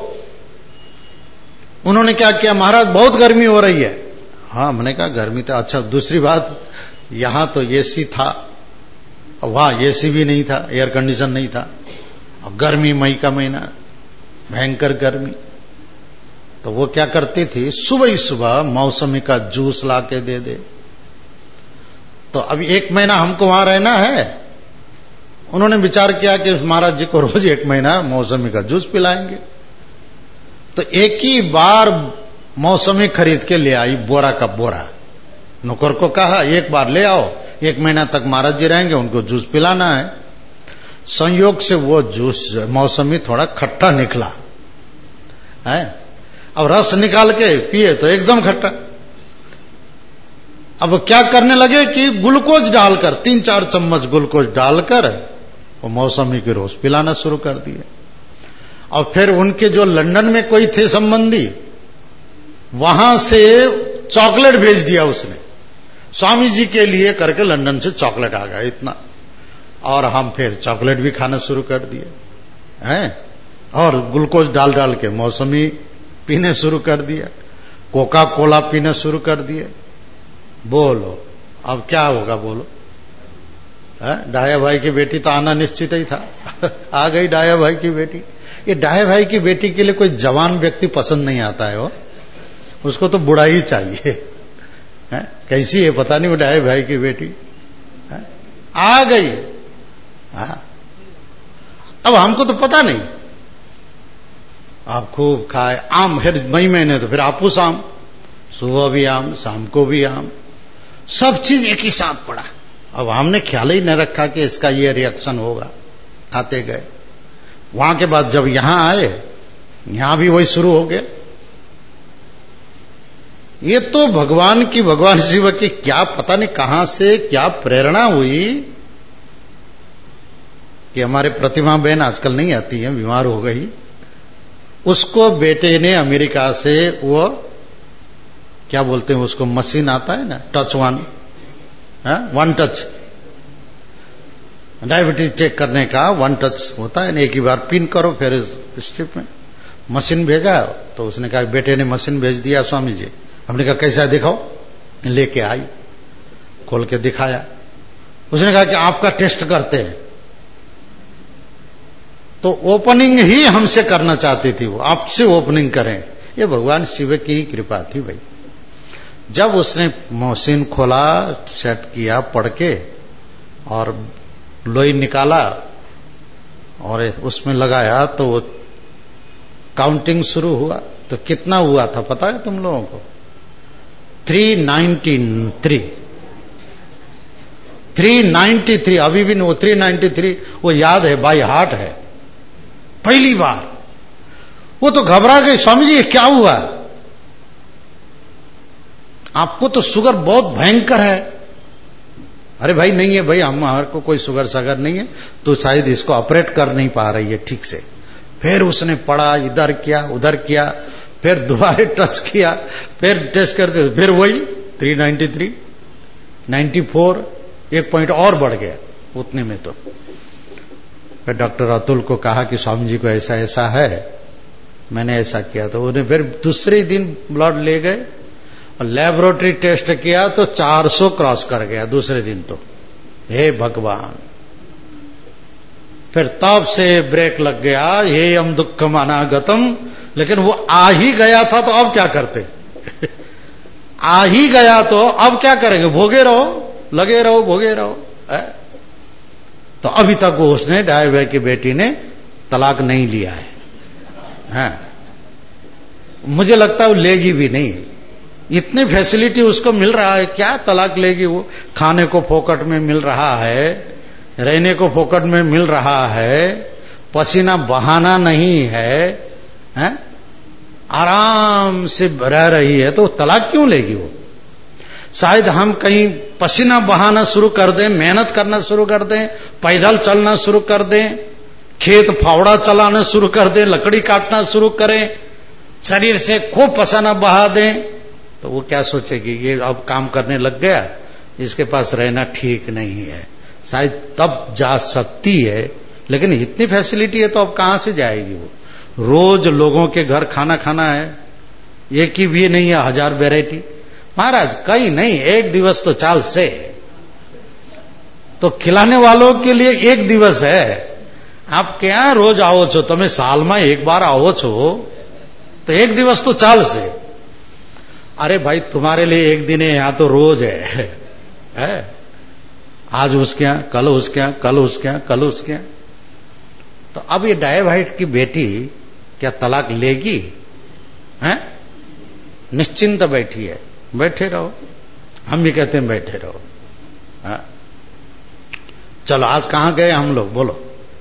उन्होंने क्या किया, महाराज बहुत गर्मी हो रही है। हाँ, मैंने कहा गर्मी तो अच्छा, दूसरी बात यहां तो एसी था, वहां एसी भी नहीं था, एयर कंडीशन नहीं था। और गर्मी, मई का महीना, भयंकर गर्मी। तो वो क्या करती थी, सुबह ही सुबह मौसमी का जूस ला के दे दे। तो अभी 1 महीना हमको वहां रहना है, उन्होंने विचार किया कि महाराज जी को रोज 1 महीना मौसमी का जूस पिलाएंगे। तो एक ही बार मौसमी खरीद के ले आई, बोरा का बोरा। नौकर को कहा 1 बार ले आओ, 1 महीना तक महाराज जी रहेंगे, उनको जूस पिलाना है। संयोग से वो जूस मौसमी थोड़ा खट्टा निकला है। अब रस निकाल के पिए तो एकदम खट्टा। अब क्या करने लगे कि ग्लूकोज डालकर, 3-4 चम्मच ग्लूकोज डालकर वो मौसमी के रोज पिलाना शुरू कर दिए। और फिर उनके जो लंदन में कोई थे संबंधी, वहां से चॉकलेट भेज दिया उसने, स्वामी जी के लिए करके लंदन से चॉकलेट आ गया इतना। और हम फिर चॉकलेट भी खाना शुरू कर दिए हैं, और ग्लूकोज डाल डाल के मौसमी पीने शुरू कर दिया, कोका कोला पीने शुरू कर दिए। बोलो अब क्या होगा, बोलो। डाया भाई की बेटी तो आना निश्चित ही था। आ गई डाया भाई की बेटी। ये डाया भाई की बेटी के लिए कोई जवान व्यक्ति पसंद नहीं आता है, वो उसको तो बुढ़ा ही चाहिए। कैसी है पता नहीं वो डाया भाई की बेटी। आ गई। अब हमको तो पता नहीं। आप खूब खाए आम, फिर मई महीने तो फिर आपूस आम, सुबह भी आम, शाम को भी आम, सब चीज एक ही साथ पड़ा। अब हमने ख्याल ही नहीं रखा कि इसका ये रिएक्शन होगा, खाते गए। वहां के बाद जब यहां आए, यहां भी वही शुरू हो गया। ये तो भगवान शिव की क्या पता नहीं कहां से क्या प्रेरणा हुई कि हमारे प्रतिमा बहन आजकल नहीं आती है, बीमार हो गई। उसको बेटे ने अमेरिका से वो क्या बोलते हैं उसको, मशीन आता है ना, touch one touch, diabetes check करने का 1 टच होता है ना, एक ही बार पिन करो फिर स्ट्रिप में मशीन भेजा। तो उसने कहा बेटे ने मशीन भेज दिया स्वामी जी। हमने कहा कैसा दिखाओ, लेके आई, खोल के दिखाया। उसने कहा कि आपका टेस्ट करते हैं। तो ओपनिंग ही हमसे करना चाहती थी वो, आपसे ओपनिंग करें। ये भगवान शिव की ही कृपा थी भाई। जब उसने मशीन खोला, सेट किया पढ़ के, और लोई निकाला और उसमें लगाया, तो वो काउंटिंग शुरू हुआ। तो कितना हुआ था पता है तुम लोगों को? 393। अभी भी वो 393 वो याद है, बाय हार्ट है। पहली बार वो तो घबरा गए, स्वामी जी क्या हुआ? आपको तो शुगर बहुत भयंकर है। अरे भाई नहीं है भाई, हमारे को कोई शुगर सगर नहीं है, तो शायद इसको ऑपरेट कर नहीं पा रही है ठीक से। फिर उसने पढ़ा, इधर किया उधर किया, फिर दोबारा टच किया, फिर टेस्ट करते फिर वही 393, 94, 1 पॉइंट और बढ़ गया उतने में। तो फिर डॉक्टर अतुल को कहा कि स्वामी जी को ऐसा ऐसा है, मैंने ऐसा किया। तो उन्हें फिर दूसरे दिन ब्लड ले गए और लेबोरेटरी टेस्ट किया तो 400 क्रॉस कर गया दूसरे दिन। तो हे भगवान, फिर तब से ब्रेक लग गया, हे यम दुखम अनागतम। लेकिन वो आ ही गया था तो अब क्या करते? आ ही गया तो अब क्या करेंगे? भोगे रहो, लगे रहो, भोगे रहो। तो अभी तक वो उसने डाय भाई की बेटी ने तलाक नहीं लिया है। हाँ, मुझे लगता है वो लेगी भी नहीं। इतनी फैसिलिटी उसको मिल रहा है, क्या तलाक लेगी वो? खाने को फोकट में मिल रहा है, रहने को फोकट में मिल रहा है, पसीना बहाना नहीं है, आराम से रह रही है, तो तलाक क्यों लेगी वो? शायद हम कहीं पसीना बहाना शुरू कर दें, मेहनत करना शुरू कर दें, पैदल चलना शुरू कर दें, खेत फावड़ा चलाना शुरू कर दें, लकड़ी काटना शुरू करें, शरीर से खूब पसीना बहा दें, तो वो क्या सोचेगी ये अब काम करने लग गया, इसके पास रहना ठीक नहीं है। शायद तब जा सकती है, लेकिन इतनी फैसिलिटी है तो अब कहां से जाएगी वो? रोज लोगों के घर खाना खाना है, एक ही भी नहीं है, 1000 वैरायटी। महाराज कहीं नहीं, एक दिवस तो चाल से, तो खिलाने वालों के लिए एक दिवस है, આપ ક્યાં રોજ આવો છો? તમે સાલમાં એક બાર આવો છો तो एक दिवस तो चाल से। अरे भाई तुम्हारे लिए एक दिन है, यहां तो रोज है? आज उसके यहां, कल उसके यहां, कल उसके यहां, कल उसके यहां। तो अब ये डायवाइट की बेटी क्या तलाक लेगी? हैं? निश्चिंत बैठी है, बैठे रहो। हम भी कहते हैं बैठे रहो। है? चलो आज कहां गए हम लोग, बोलो।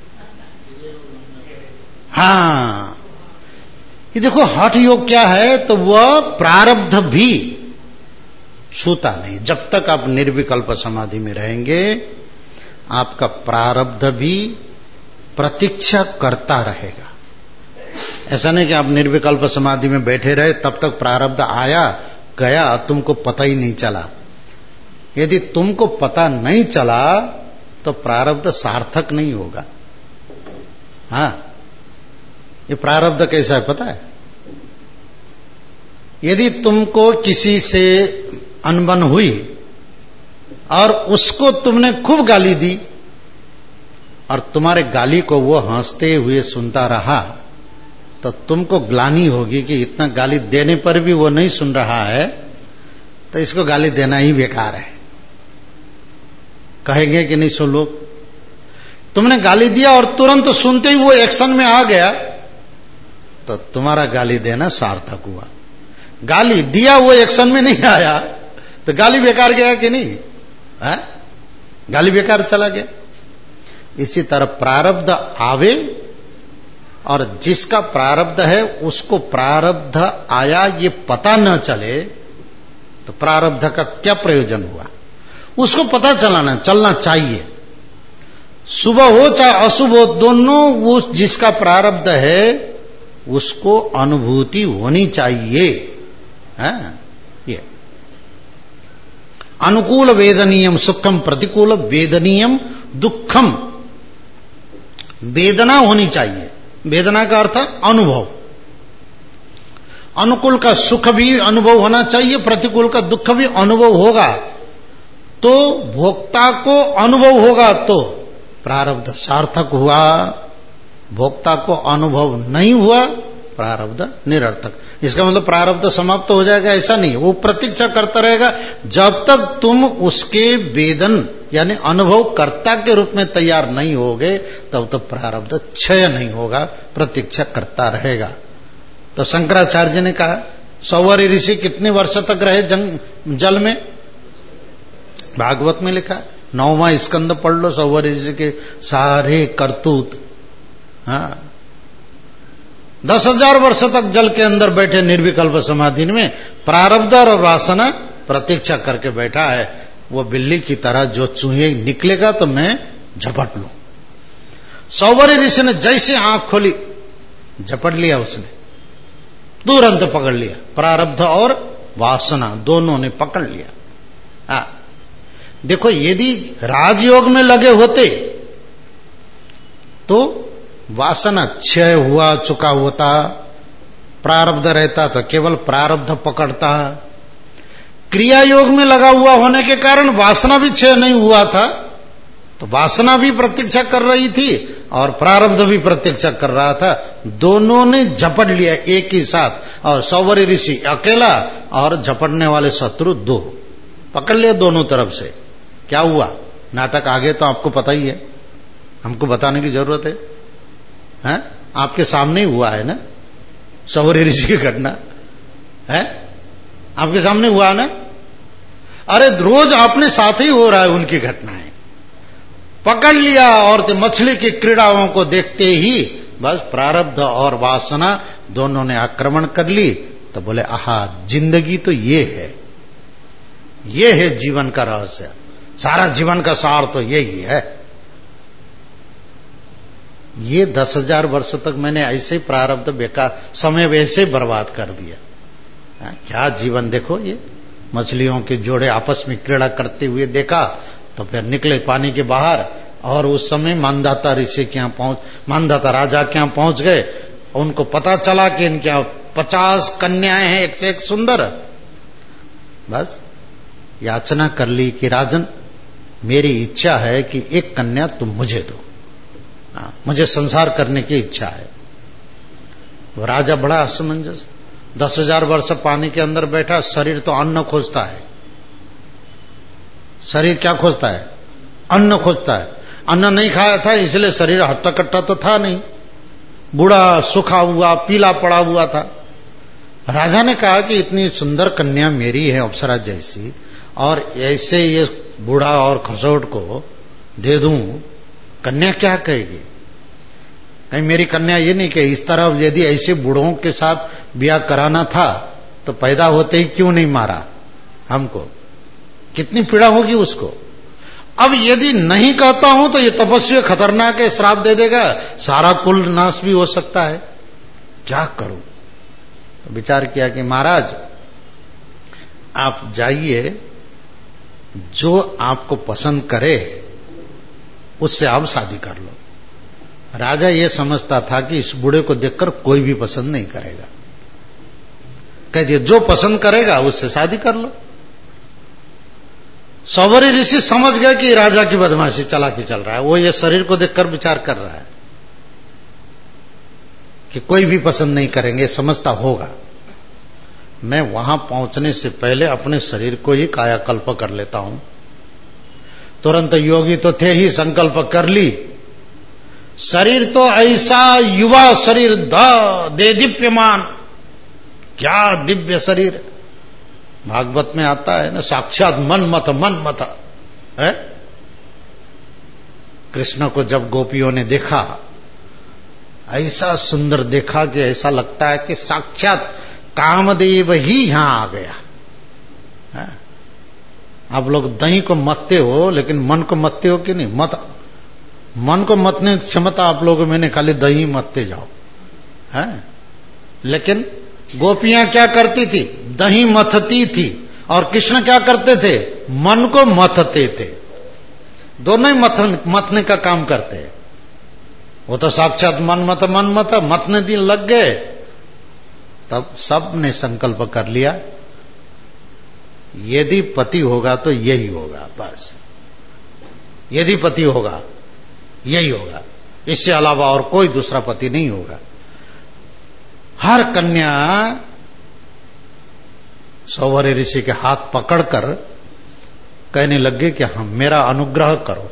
हाँ, ये देखो हठ योग क्या है, तो वह प्रारब्ध भी छूता नहीं। जब तक आप निर्विकल्प समाधि में रहेंगे, आपका प्रारब्ध भी प्रतीक्षा करता रहेगा। ऐसा नहीं कि आप निर्विकल्प समाधि में बैठे रहे, तब तक प्रारब्ध आया गया, तुमको पता ही नहीं चला। यदि तुमको पता नहीं चला तो प्रारब्ध सार्थक नहीं होगा। हाँ, ये प्रारब्ध कैसा है पता है? यदि तुमको किसी से अनबन हुई और उसको तुमने खूब गाली दी और तुम्हारे गाली को वो हंसते हुए सुनता रहा, तो तुमको ग्लानि होगी कि इतना गाली देने पर भी वो नहीं सुन रहा है, तो इसको गाली देना ही बेकार है। कहेंगे कि नहीं? सुन लो, तुमने गाली दिया और तुरंत सुनते ही वो एक्शन में आ गया, तो तुम्हारा गाली देना सार्थक हुआ। गाली दिया, वो एक्शन में नहीं आया, तो गाली बेकार गया कि नहीं? है? गाली बेकार चला गया। इसी तरह प्रारब्ध आवे, और जिसका प्रारब्ध है उसको प्रारब्ध आया ये पता न चले, तो प्रारब्ध का क्या प्रयोजन हुआ? उसको पता चलना चाहिए। शुभ हो चाहे अशुभ हो, दोनों वो जिसका प्रारब्ध है उसको अनुभूति होनी चाहिए। है? ये अनुकूल वेदनीयम सुखम, प्रतिकूल वेदनीयम दुखम। वेदना होनी चाहिए। वेदना का अर्थ अनुभव। अनुकूल का सुख भी अनुभव होना चाहिए, प्रतिकूल का दुख भी अनुभव होगा तो भोक्ता को अनुभव होगा, तो प्रारब्ध सार्थक हुआ। भोक्ता को अनुभव नहीं हुआ, प्रारब्ध निरर्थक। इसका मतलब प्रारब्ध समाप्त हो जाएगा ऐसा नहीं, वो प्रतीक्षा करता रहेगा जब तक तुम उसके वेदन यानी अनुभव कर्ता के रूप में तैयार नहीं होगे, तब तक प्रारब्ध क्षय नहीं होगा, प्रतीक्षा करता रहेगा। तो शंकराचार्य ने कहा, सौवर्य ऋषि कितने वर्ष तक रहे जल में? भागवत में लिखा है, 9वां स्कंद पढ़ लो, सौवर्य ऋषि के सारे करतूत। हाँ, 10,000 वर्ष तक जल के अंदर बैठे निर्विकल्प समाधि में, प्रारब्ध और वासना प्रतीक्षा करके बैठा है। वो बिल्ली की तरह जो चूहे निकलेगा तो मैं झपट लूं। सौवर्य ऋषि ने जैसे आंख खोली, झपट लिया उसने, तुरंत पकड़ लिया। प्रारब्ध और वासना दोनों ने पकड़ लिया। देखो, यदि राजयोग में लगे होते तो वासना क्षय हुआ चुका होता, प्रारब्ध रहता तो केवल प्रारब्ध पकड़ता। क्रिया योग में लगा हुआ होने के कारण वासना भी क्षय नहीं हुआ था, तो वासना भी प्रतीक्षा कर रही थी और प्रारब्ध भी प्रतीक्षा कर रहा था। दोनों ने झपट लिया एक ही साथ, और सौवर्य ऋषि अकेला और झपटने वाले शत्रु दो। पकड़ लिया दोनों तरफ से। क्या हुआ? नाटक आगे तो आपको पता ही है, हमको बताने की जरूरत है? हैं? आपके सामने ही हुआ है ना सौवर्य ऋषि की घटना, है? आपके सामने हुआ ना? अरे रोज अपने साथ ही हो रहा है उनकी घटनाएं। पकड़ लिया और मछली की क्रीड़ाओं को देखते ही बस प्रारब्ध और वासना दोनों ने आक्रमण कर ली। तो बोले, आहा, जिंदगी तो ये है जीवन का रहस्य, सारा जीवन का सार तो यही है। ये 10,000 वर्ष तक मैंने ऐसे ही प्रारब्ध बेकार समय वैसे बर्बाद कर दिया। क्या जीवन! देखो, ये मछलियों के जोड़े आपस में क्रीड़ा करते हुए देखा, तो फिर निकले पानी के बाहर, और उस समय मानधाता ऋषि के यहां मानधाता राजा के यहां पहुंच गए। उनको पता चला कि इनके यहां 50 कन्याएं हैं, एक से एक सुंदर। बस याचना कर ली कि राजन, मेरी इच्छा है कि एक कन्या तुम मुझे दो। मुझे संसार करने की इच्छा है। राजा बड़ा असमंजस, 10,000 वर्ष पानी के अंदर बैठा, शरीर तो अन्न खोजता है। शरीर क्या खोजता है? अन्न खोजता है। अन्न नहीं खाया था इसलिए शरीर हट्टा कट्टा तो था नहीं, बूढ़ा सूखा हुआ पीला पड़ा हुआ था। राजा ने कहा कि इतनी सुंदर कन्या मेरी है अप्सरा जैसी, और ऐसे ये बूढ़ा और खसोट को दे दूं, कन्या क्या कहेगी? कहीं मेरी कन्या ये नहीं कहे इस तरह यदि ऐसे बूढ़ों के साथ ब्याह कराना था तो पैदा होते ही क्यों नहीं मारा हमको, कितनी पीड़ा होगी उसको। अब यदि नहीं कहता हूं तो ये तपस्वी खतरनाक है, श्राप दे देगा, सारा कुल नाश भी हो सकता है, क्या करूं? तो विचार किया कि महाराज आप जाइए, जो आपको पसंद करे उससे आप शादी कर लो। राजा ये समझता था कि इस बूढ़े को देखकर कोई भी पसंद नहीं करेगा, कह दिया जो पसंद करेगा उससे शादी कर लो। सौवरी ऋषि समझ गए कि राजा की बदमाशी चालाकी चल रहा है, वो ये शरीर को देखकर विचार कर रहा है कि कोई भी पसंद नहीं करेंगे, समझता होगा। मैं वहां पहुंचने से पहले अपने शरीर को ही कायाकल्प कर लेता हूं। तुरंत योगी तो थे ही, संकल्प कर ली। शरीर तो ऐसा युवा शरीर दे दीप्यमान, क्या दिव्य शरीर। भागवत में आता है ना, साक्षात मन मत है। कृष्ण को जब गोपियों ने देखा, ऐसा सुंदर देखा कि ऐसा लगता है कि साक्षात कामदेव ही यहां आ गया है? आप लोग दही को मत्ते हो, लेकिन मन को मत्ते हो कि नहीं? मत मन को मतने की क्षमता आप लोगों में नहीं, खाली दही मत्ते जाओ है। लेकिन गोपियां क्या करती थी? दही मथती थी, और कृष्ण क्या करते थे? मन को मथते थे। दोनों ही मथने का काम करते हैं। वो तो साक्षात मन मत मतने दिन लग गए। तब सब ने संकल्प कर लिया, यदि पति होगा तो यही होगा, बस यदि पति होगा यही होगा, इससे अलावा और कोई दूसरा पति नहीं होगा। हर कन्या सौवर्य ऋषि के हाथ पकड़कर कहने लगे कि हम मेरा अनुग्रह करो,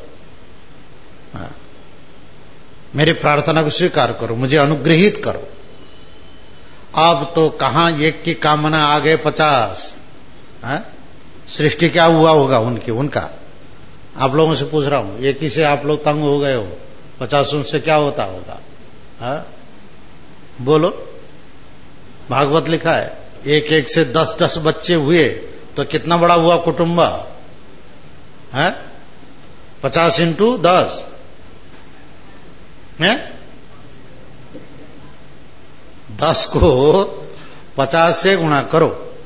मेरी प्रार्थना को स्वीकार करो, मुझे अनुग्रहित करो। अब तो कहां एक की कामना आ गए 50। सृष्टि क्या हुआ होगा उनका। आप लोगों से पूछ रहा हूं, एक ही से आप लोग तंग हो गए हो, 50 से क्या होता होगा? बोलो। भागवत लिखा है, एक से 10 बच्चे हुए तो कितना बड़ा हुआ कुटुंब है? 50 इंटू 10 है? 10 को 50 से गुणा करो,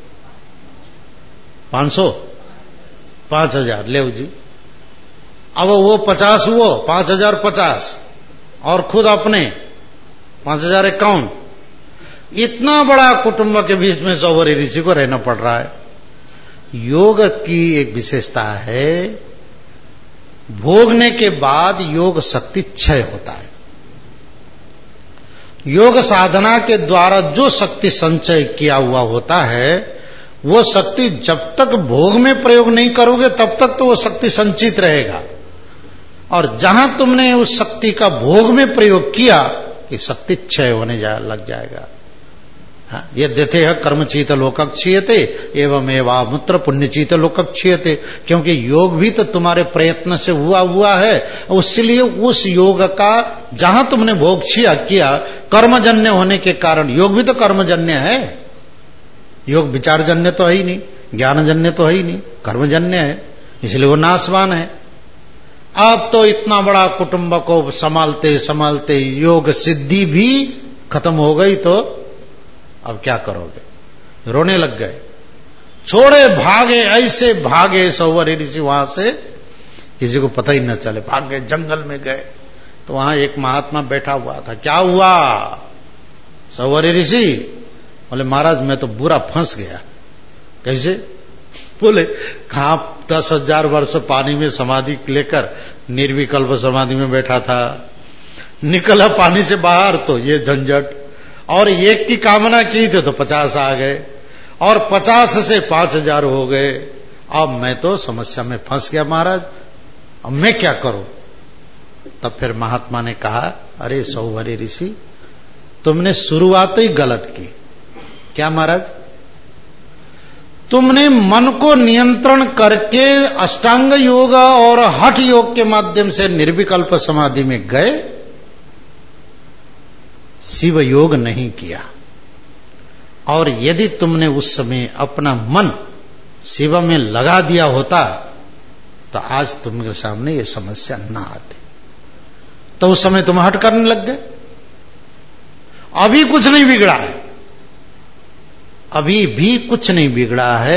500, 5000 ले जी। अब वो 50 हुआ, 5050, और खुद अपने 5051। इतना बड़ा कुटुंब के बीच में सौवर्य ऋषि को रहना पड़ रहा है। योग की एक विशेषता है, भोगने के बाद योग शक्ति क्षय होता है। योग साधना के द्वारा जो शक्ति संचय किया हुआ होता है, वो शक्ति जब तक भोग में प्रयोग नहीं करोगे तब तक तो वो शक्ति संचित रहेगा, और जहां तुमने उस शक्ति का भोग में प्रयोग किया कि शक्ति क्षय होने लग जाएगा। यद्यथे कर्मचीत लोकक्षीयते एवं एवा मूत्र पुण्यचीत लोकक्षीयते, क्योंकि योग भी तो तुम्हारे प्रयत्न से हुआ है, इसलिए उस योग का जहां तुमने भोग किया कर्मजन्य होने के कारण, योग भी तो कर्मजन्य है। योग विचारजन्य तो है ही नहीं, ज्ञानजन्य तो है ही नहीं, कर्मजन्य है, इसलिए वो नाशवान है। अब तो इतना बड़ा कुटुंब को संभालते संभालते योग सिद्धि भी खत्म हो गई, तो अब क्या करोगे? रोने लग गए, छोड़े भागे, ऐसे भागे सौवर्य ऋषि वहां से, किसी को पता ही न चले, भाग गए, जंगल में गए। तो वहां एक महात्मा बैठा हुआ था। क्या हुआ सौवर्य ऋषि? बोले महाराज मैं तो बुरा फंस गया। कैसे? बोले कहां 10,000 वर्ष पानी में समाधि लेकर निर्विकल्प समाधि में बैठा था, निकला पानी से बाहर तो ये झंझट, और एक की कामना की थी तो 50 आ गए, और 50 से 5000 हो गए। अब मैं तो समस्या में फंस गया महाराज, अब मैं क्या करूं? तब फिर महात्मा ने कहा, अरे सौभरी ऋषि, तुमने शुरुआत ही गलत की। क्या महाराज? तुमने मन को नियंत्रण करके अष्टांग योग और हठ योग के माध्यम से निर्विकल्प समाधि में गए, शिव योग नहीं किया। और यदि तुमने उस समय अपना मन शिव में लगा दिया होता तो आज तुम्हारे सामने ये समस्या ना आती। तो उस समय तुम हट करने लग गए। अभी कुछ नहीं बिगड़ा है, अभी भी कुछ नहीं बिगड़ा है।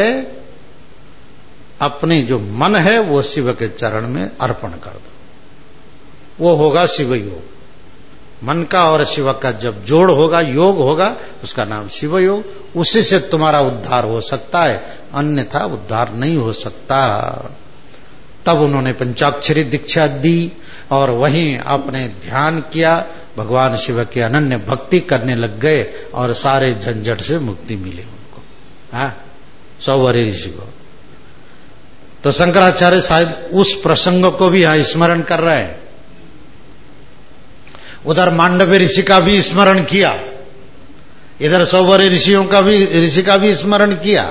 अपने जो मन है वो शिव के चरण में अर्पण कर दो, वो होगा शिव योग। मन का और शिव का जब जोड़ होगा, योग होगा, उसका नाम शिव योग। उसी से तुम्हारा उद्धार हो सकता है, अन्यथा उद्धार नहीं हो सकता। तब उन्होंने पंचाक्षरी दीक्षा दी और वहीं आपने ध्यान किया, भगवान शिव की अनन्य भक्ति करने लग गए और सारे झंझट से मुक्ति मिली उनको। सौभरी ऋषि को तो शंकराचार्य शायद उस प्रसंग को भी यहां स्मरण कर रहे हैं। उधर मांडव्य ऋषि का भी स्मरण किया, इधर सौभरी ऋषि का भी स्मरण किया।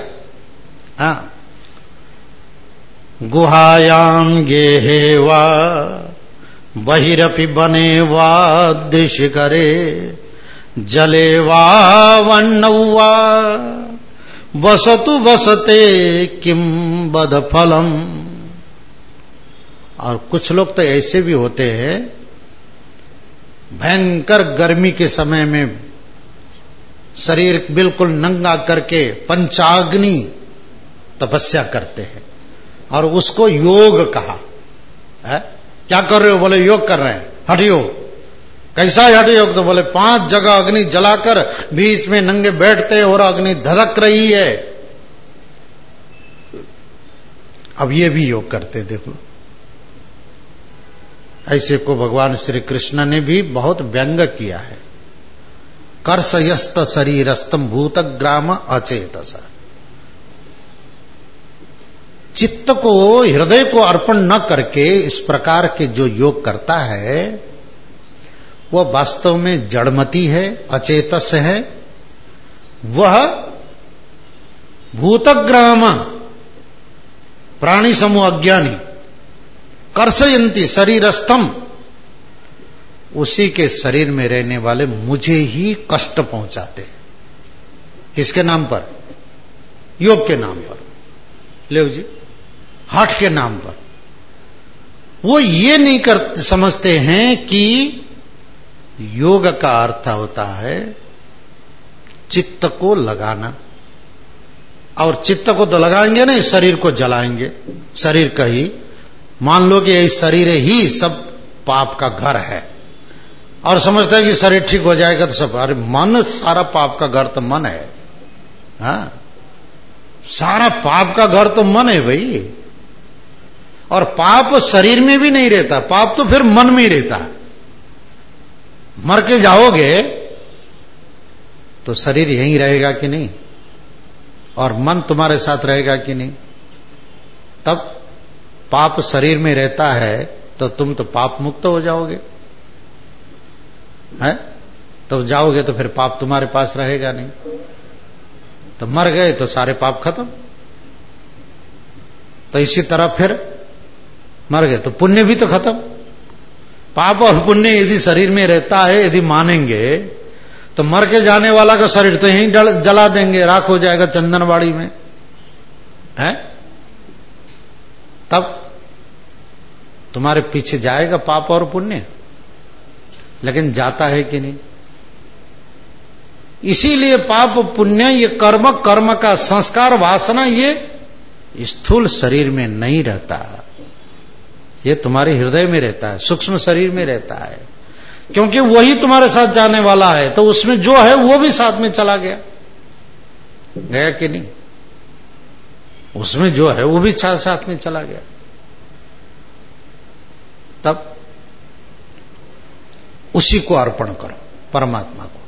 गुहायां गेहे वा बहिरपि बने वा दृश्य करे, जले वा वन्नौ वा वसतु वसते किम बद फलम। और कुछ लोग तो ऐसे भी होते हैं, भयंकर गर्मी के समय में शरीर बिल्कुल नंगा करके पंचाग्नि तपस्या करते हैं और उसको योग कहा है। क्या कर रहे हो? बोले योग कर रहे हैं, हठ योग। कैसा है हठ योग? तो बोले 5 जगह अग्नि जलाकर बीच में नंगे बैठते हैं और अग्नि धधक रही है। अब ये भी योग करते, देखो। ऐसे को भगवान श्री कृष्ण ने भी बहुत व्यंग किया है। कर्षयस्त शरीरस्तम भूतग्राम अचेतसा। चित्त को, हृदय को अर्पण न करके इस प्रकार के जो योग करता है वह वास्तव में जड़मती है, अचेतस है। वह भूतग्राम, प्राणी समूह अज्ञानी, कर्षयंती शरीरस्थम, उसी के शरीर में रहने वाले मुझे ही कष्ट पहुंचाते हैं। किसके नाम पर? योग के नाम पर, ले जी, हठ के नाम पर। वो ये नहीं समझते हैं कि योग का अर्थ होता है चित्त को लगाना, और चित्त को तो लगाएंगे नहीं, शरीर को जलाएंगे। शरीर का ही मान लो कि यही शरीर ही सब पाप का घर है, और समझते हैं कि शरीर ठीक हो जाएगा तो सब। अरे मन सारा पाप का घर तो मन है। हाँ, सारा पाप का घर तो मन है भाई। और पाप शरीर में भी नहीं रहता, पाप तो फिर मन में ही रहता है। मर के जाओगे तो शरीर यहीं रहेगा कि नहीं, और मन तुम्हारे साथ रहेगा कि नहीं। तब पाप शरीर में रहता है तो तुम तो पाप मुक्त हो जाओगे, है? तो जाओगे तो फिर पाप तुम्हारे पास रहेगा नहीं। तो मर गए तो सारे पाप खत्म। तो इसी तरह फिर मर गए तो पुण्य भी तो खत्म। पाप और पुण्य यदि शरीर में रहता है, यदि मानेंगे, तो मर के जाने वाला का शरीर तो यहीं जला देंगे, राख हो जाएगा चंदनवाड़ी में, है? तब तुम्हारे पीछे जाएगा पाप और पुण्य, लेकिन जाता है कि नहीं। इसीलिए पाप पुण्य, ये कर्म, कर्म का संस्कार, वासना, ये स्थूल शरीर में नहीं रहता, ये तुम्हारे हृदय में रहता है, सूक्ष्म शरीर में रहता है। क्योंकि वही तुम्हारे साथ जाने वाला है, तो उसमें जो है वो भी साथ में चला गया, गया कि नहीं? उसमें जो है वो भी साथ में चला गया। तब उसी को अर्पण करो, परमात्मा को।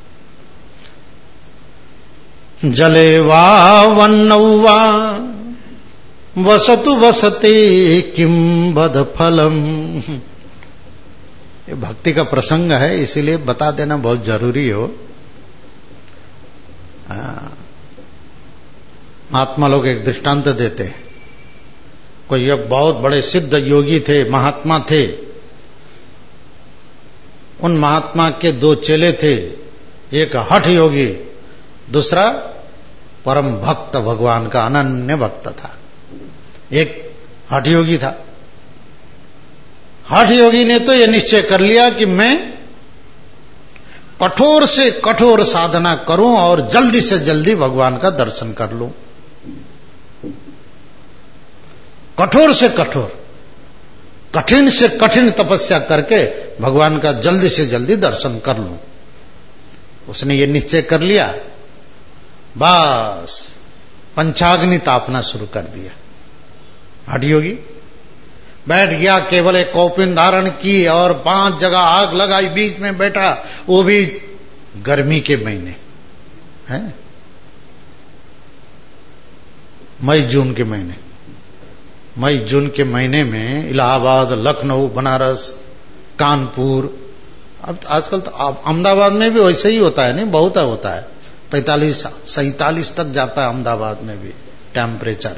जले वा वन्नौ वा वसतु वसते किम बद फलम। ये भक्ति का प्रसंग है, इसीलिए बता देना बहुत जरूरी हो। महात्मा लोग एक दृष्टांत देते हैं। कोई एक बहुत बड़े सिद्ध योगी थे, महात्मा थे। उन महात्मा के दो चेले थे, एक हठ योगी, दूसरा परम भक्त, भगवान का अनन्य भक्त था। एक हठ योगी था। हठ योगी ने तो यह निश्चय कर लिया कि मैं कठोर से कठोर साधना करूं और जल्दी से जल्दी भगवान का दर्शन कर लूं। कठोर से कठोर, कठिन से कठिन तपस्या करके भगवान का जल्दी से जल्दी दर्शन कर लूं। उसने ये निश्चय कर लिया, बस पंचाग्नि तापना शुरू कर दिया। हठ योगी बैठ गया, केवल एक कौपिन धारण की और 5 जगह आग लगाई, बीच में बैठा, वो भी गर्मी के महीने हैं, मई जून के महीने। मई जून के महीने में इलाहाबाद, लखनऊ, बनारस, कानपुर, अब आजकल तो अहमदाबाद में भी वैसे ही होता है, नहीं बहुत होता है, 45-47 तक जाता है अहमदाबाद में भी टेम्परेचर।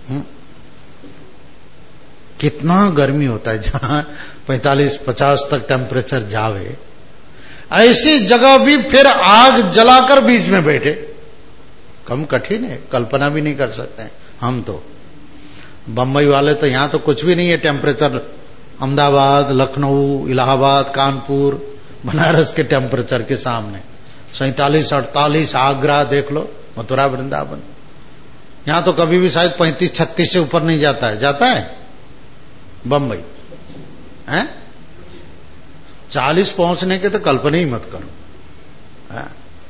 कितना गर्मी होता है जहां 45-50 तक टेम्परेचर जावे। ऐसी जगह भी फिर आग जलाकर बीच में बैठे, कम कठिन है, कल्पना भी नहीं कर सकते हैं हम तो। बंबई वाले तो यहां तो कुछ भी नहीं है टेम्परेचर, अहमदाबाद, लखनऊ, इलाहाबाद, कानपुर, बनारस के टेम्परेचर के सामने 47-48। आगरा देख लो, मथुरा, वृंदावन, यहां तो कभी भी शायद 35-36 से ऊपर नहीं जाता है। जाता है बंबई है 40 पहुंचने के तो कल्पना ही मत करो है?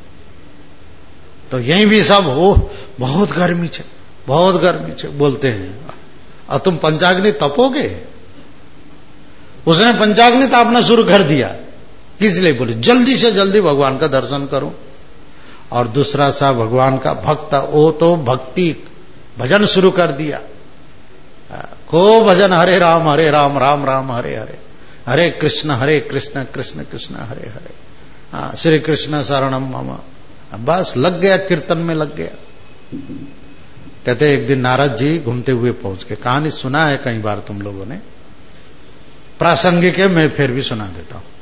तो यहीं भी सब हो बहुत गर्मी छे, बहुत गर्मी छे बोलते हैं। और तुम पंचाग्नि तपोगे? उसने पंचाग्नि तापना शुरू कर दिया, किस लिए? बोले जल्दी से जल्दी भगवान का दर्शन करो। और दूसरा सा भगवान का भक्त, वो तो भक्ति भजन शुरू कर दिया, खूब भजन, हरे राम राम राम हरे हरे, हरे कृष्ण कृष्ण कृष्ण हरे हरे, श्री कृष्ण शरणम मम। बस लग गया, कीर्तन में लग गया। कहते एक दिन नारद जी घूमते हुए पहुंच गए। कहानी सुना है कई बार तुम लोगों ने, प्रासंगिक है, मैं फिर भी सुना देता हूं।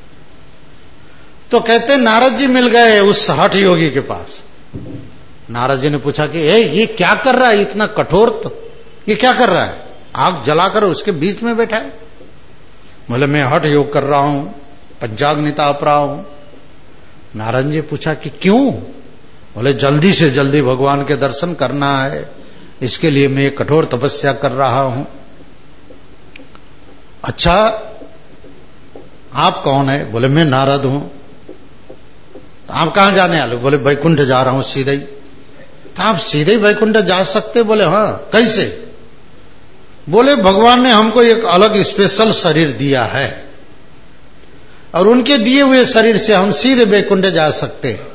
तो कहते नारद जी मिल गए उस हठ योगी के पास। नारद जी ने पूछा कि ये क्या कर रहा है इतना कठोर, तो ये क्या कर रहा है? आग जलाकर उसके बीच में बैठा है। बोले मैं हठ योग कर रहा हूं, पंचाग्नि ताप रहा हूं। नारद जी पूछा कि क्यों? बोले जल्दी से जल्दी भगवान के दर्शन करना है, इसके लिए मैं कठोर तपस्या कर रहा हूं। अच्छा आप कौन है? बोले मैं नारद हूं। तो आप कहां जाने वाले? बोले वैकुंठ जा रहा हूं सीधे ही। तो आप सीधे ही वैकुंठ जा सकते? बोले हाँ। कैसे? बोले भगवान ने हमको एक अलग स्पेशल शरीर दिया है और उनके दिए हुए शरीर से हम सीधे वैकुंठ जा सकते हैं।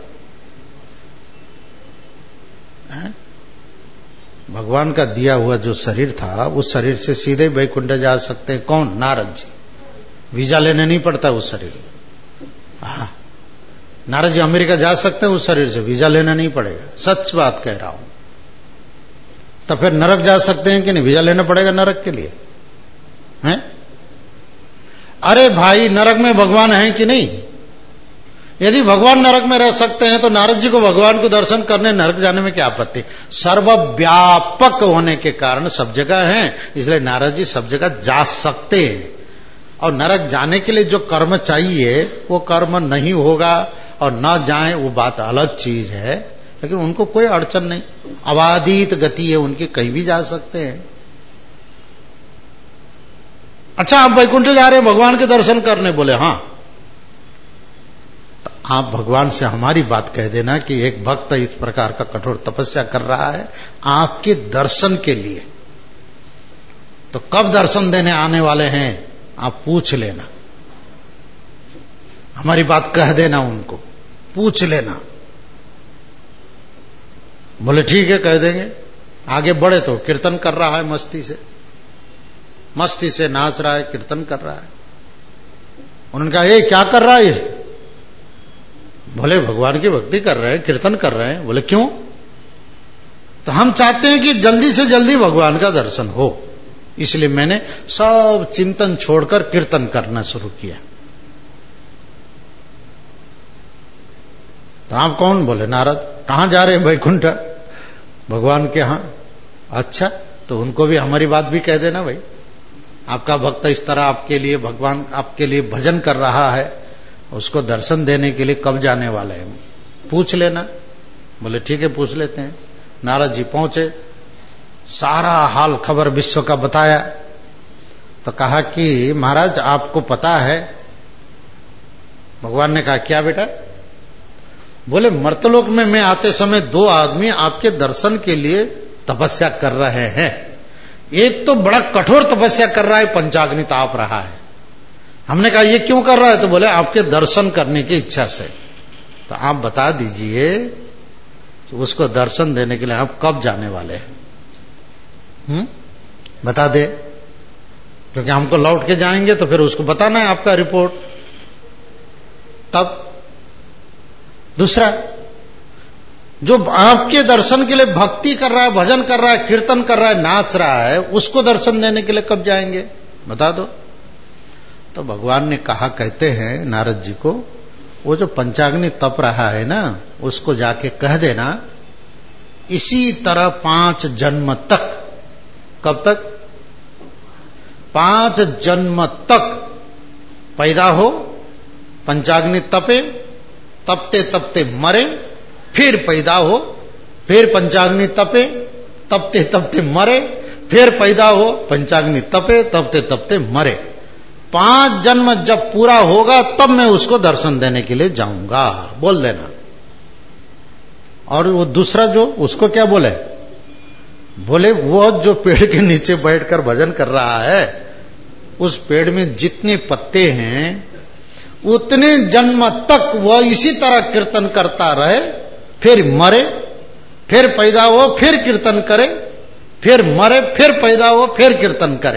भगवान का दिया हुआ जो शरीर था, उस शरीर से सीधे वैकुंठ जा सकते हैं। कौन? नारद जी। वीजा लेने नहीं पड़ता उस शरीर में। नारद जी अमेरिका जा सकते हैं उस शरीर से, वीजा लेना नहीं पड़ेगा। सच बात कह रहा हूं। तो फिर नरक जा सकते हैं कि नहीं? वीजा लेना पड़ेगा नरक के लिए, हैं? अरे भाई नरक में भगवान है कि नहीं? यदि भगवान नरक में रह सकते हैं तो नारद जी को भगवान को दर्शन करने नरक जाने में क्या आपत्ति? सर्वव्यापक होने के कारण सब जगह हैं, इसलिए नारद जी सब जगह जा सकते हैं। और नरक जाने के लिए जो कर्म चाहिए वो कर्म नहीं होगा और न जाए वो बात अलग चीज है, लेकिन उनको कोई अड़चन नहीं, अबाधित गति है उनकी, कहीं भी जा सकते हैं। अच्छा आप वैकुंठ जा रहे हैं भगवान के दर्शन करने? बोले हाँ। तो आप भगवान से हमारी बात कह देना कि एक भक्त इस प्रकार का कठोर तपस्या कर रहा है आपके दर्शन के लिए, तो कब दर्शन देने आने वाले हैं आप पूछ लेना। हमारी बात कह देना, उनको पूछ लेना। बोले ठीक है कह देंगे। आगे बढ़े तो कीर्तन कर रहा है, मस्ती से नाच रहा है, कीर्तन कर रहा है। उन्होंने कहा ये क्या कर रहा है इस? बोले भगवान की भक्ति कर रहे हैं, कीर्तन कर रहे हैं। बोले क्यों? तो हम चाहते हैं कि जल्दी से जल्दी भगवान का दर्शन हो, इसलिए मैंने सब चिंतन छोड़कर कीर्तन करना शुरू किया। तो आप कौन? बोले नारद। कहां जा रहे हैं? वैकुंठ, भगवान के यहां। अच्छा, तो उनको भी हमारी बात भी कह देना भाई, आपका भक्त इस तरह आपके लिए, भगवान आपके लिए भजन कर रहा है, उसको दर्शन देने के लिए कब जाने वाले हैं, पूछ लेना। बोले ठीक है पूछ लेते हैं। नारद जी पहुंचे, सारा हाल खबर विश्व का बताया। तो कहा कि महाराज आपको पता है? भगवान ने कहा क्या बेटा? बोले मर्तलोक में मैं आते समय 2 आदमी आपके दर्शन के लिए तपस्या कर रहे हैं। एक तो बड़ा कठोर तपस्या कर रहा है, पंचाग्नि ताप रहा है। हमने कहा ये क्यों कर रहा है? तो बोले आपके दर्शन करने की इच्छा से। तो आप बता दीजिए कि उसको दर्शन देने के लिए आप कब जाने वाले हैं? बता दे, क्योंकि हमको लौट के जाएंगे तो फिर उसको बताना है आपका रिपोर्ट। तब दूसरा, जो आपके दर्शन के लिए भक्ति कर रहा है, भजन कर रहा है, कीर्तन कर रहा है, नाच रहा है, उसको दर्शन देने के लिए कब जाएंगे? बता दो। तो भगवान ने कहा, कहते हैं नारद जी को, वो जो पंचाग्नि तप रहा है ना, उसको जाके कह देना इसी तरह 5 जन्म तक। कब तक? 5 जन्म तक पैदा हो, पंचाग्नि तपे, तपते तपते मरे, फिर पैदा हो, फिर पंचाग्नि तपे, तपते तपते मरे, फिर पैदा हो, पंचाग्नि तपे, तपते तपते मरे। 5 जन्म जब पूरा होगा तब मैं उसको दर्शन देने के लिए जाऊंगा, बोल देना। और वो दूसरा जो, उसको क्या बोले? बोले वो जो पेड़ के नीचे बैठकर भजन कर रहा है, उस पेड़ में जितने पत्ते हैं उतने जन्म तक वह इसी तरह कीर्तन करता रहे, फिर मरे, फिर पैदा हो, फिर कीर्तन करे, फिर मरे, फिर पैदा हो, फिर कीर्तन करे,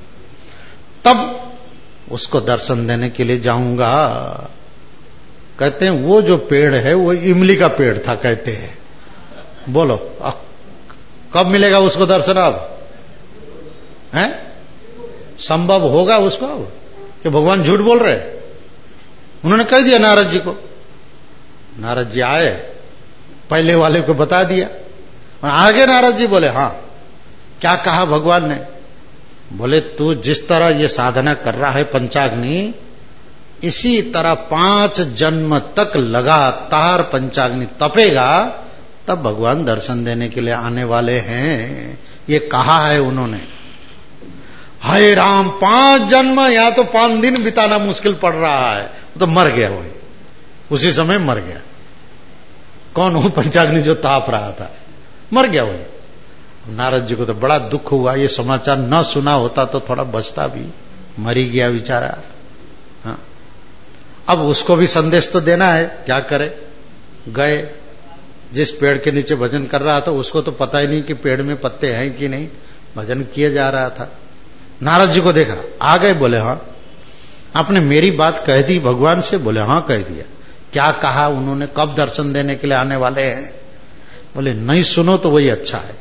तब उसको दर्शन देने के लिए जाऊंगा। कहते हैं वो जो पेड़ है वो इमली का पेड़ था, कहते हैं। बोलो कब मिलेगा उसको दर्शन? अब है संभव होगा उसको अब कि भगवान झूठ बोल रहे? उन्होंने कह दिया नारद जी को। नारद जी आए, पहले वाले को बता दिया, और आगे नारद जी बोले हाँ क्या कहा भगवान ने? बोले तू जिस तरह ये साधना कर रहा है पंचाग्नि, इसी तरह 5 जन्म तक लगातार पंचाग्नि तपेगा, तब भगवान दर्शन देने के लिए आने वाले हैं। ये कहा है उन्होंने। हाय राम, 5 जन्म या तो 5 दिन बिताना मुश्किल पड़ रहा है, तो मर गया वही, उसी समय मर गया। कौन हो? पंचाग्नि जो ताप रहा था, मर गया वही। नारद जी को तो बड़ा दुख हुआ, ये समाचार न सुना होता तो थोड़ा बचता भी, मर ही गया बेचारा। हाँ, अब उसको भी संदेश तो देना है, क्या करे? गए, जिस पेड़ के नीचे भजन कर रहा था उसको तो पता ही नहीं कि पेड़ में पत्ते हैं कि नहीं, भजन किया जा रहा था। नारद जी को देखा, आ गए, बोले हाँ आपने मेरी बात कह दी भगवान से? बोले हाँ कह दिया। क्या कहा उन्होंने? कब दर्शन देने के लिए आने वाले हैं? बोले नहीं सुनो तो वही अच्छा है।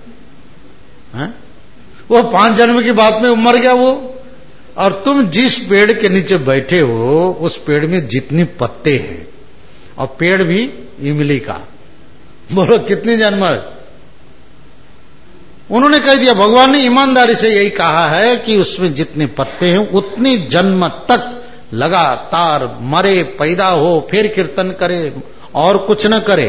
वो 5 जन्म की बात में मर गया वो, और तुम जिस पेड़ के नीचे बैठे हो उस पेड़ में जितनी पत्ते हैं, और पेड़ भी इमली का, बोलो कितनी जन्म? उन्होंने कह दिया, भगवान ने ईमानदारी से यही कहा है कि उसमें जितने पत्ते हैं उतनी जन्म तक लगातार मरे, पैदा हो, फिर कीर्तन करे और कुछ न करे,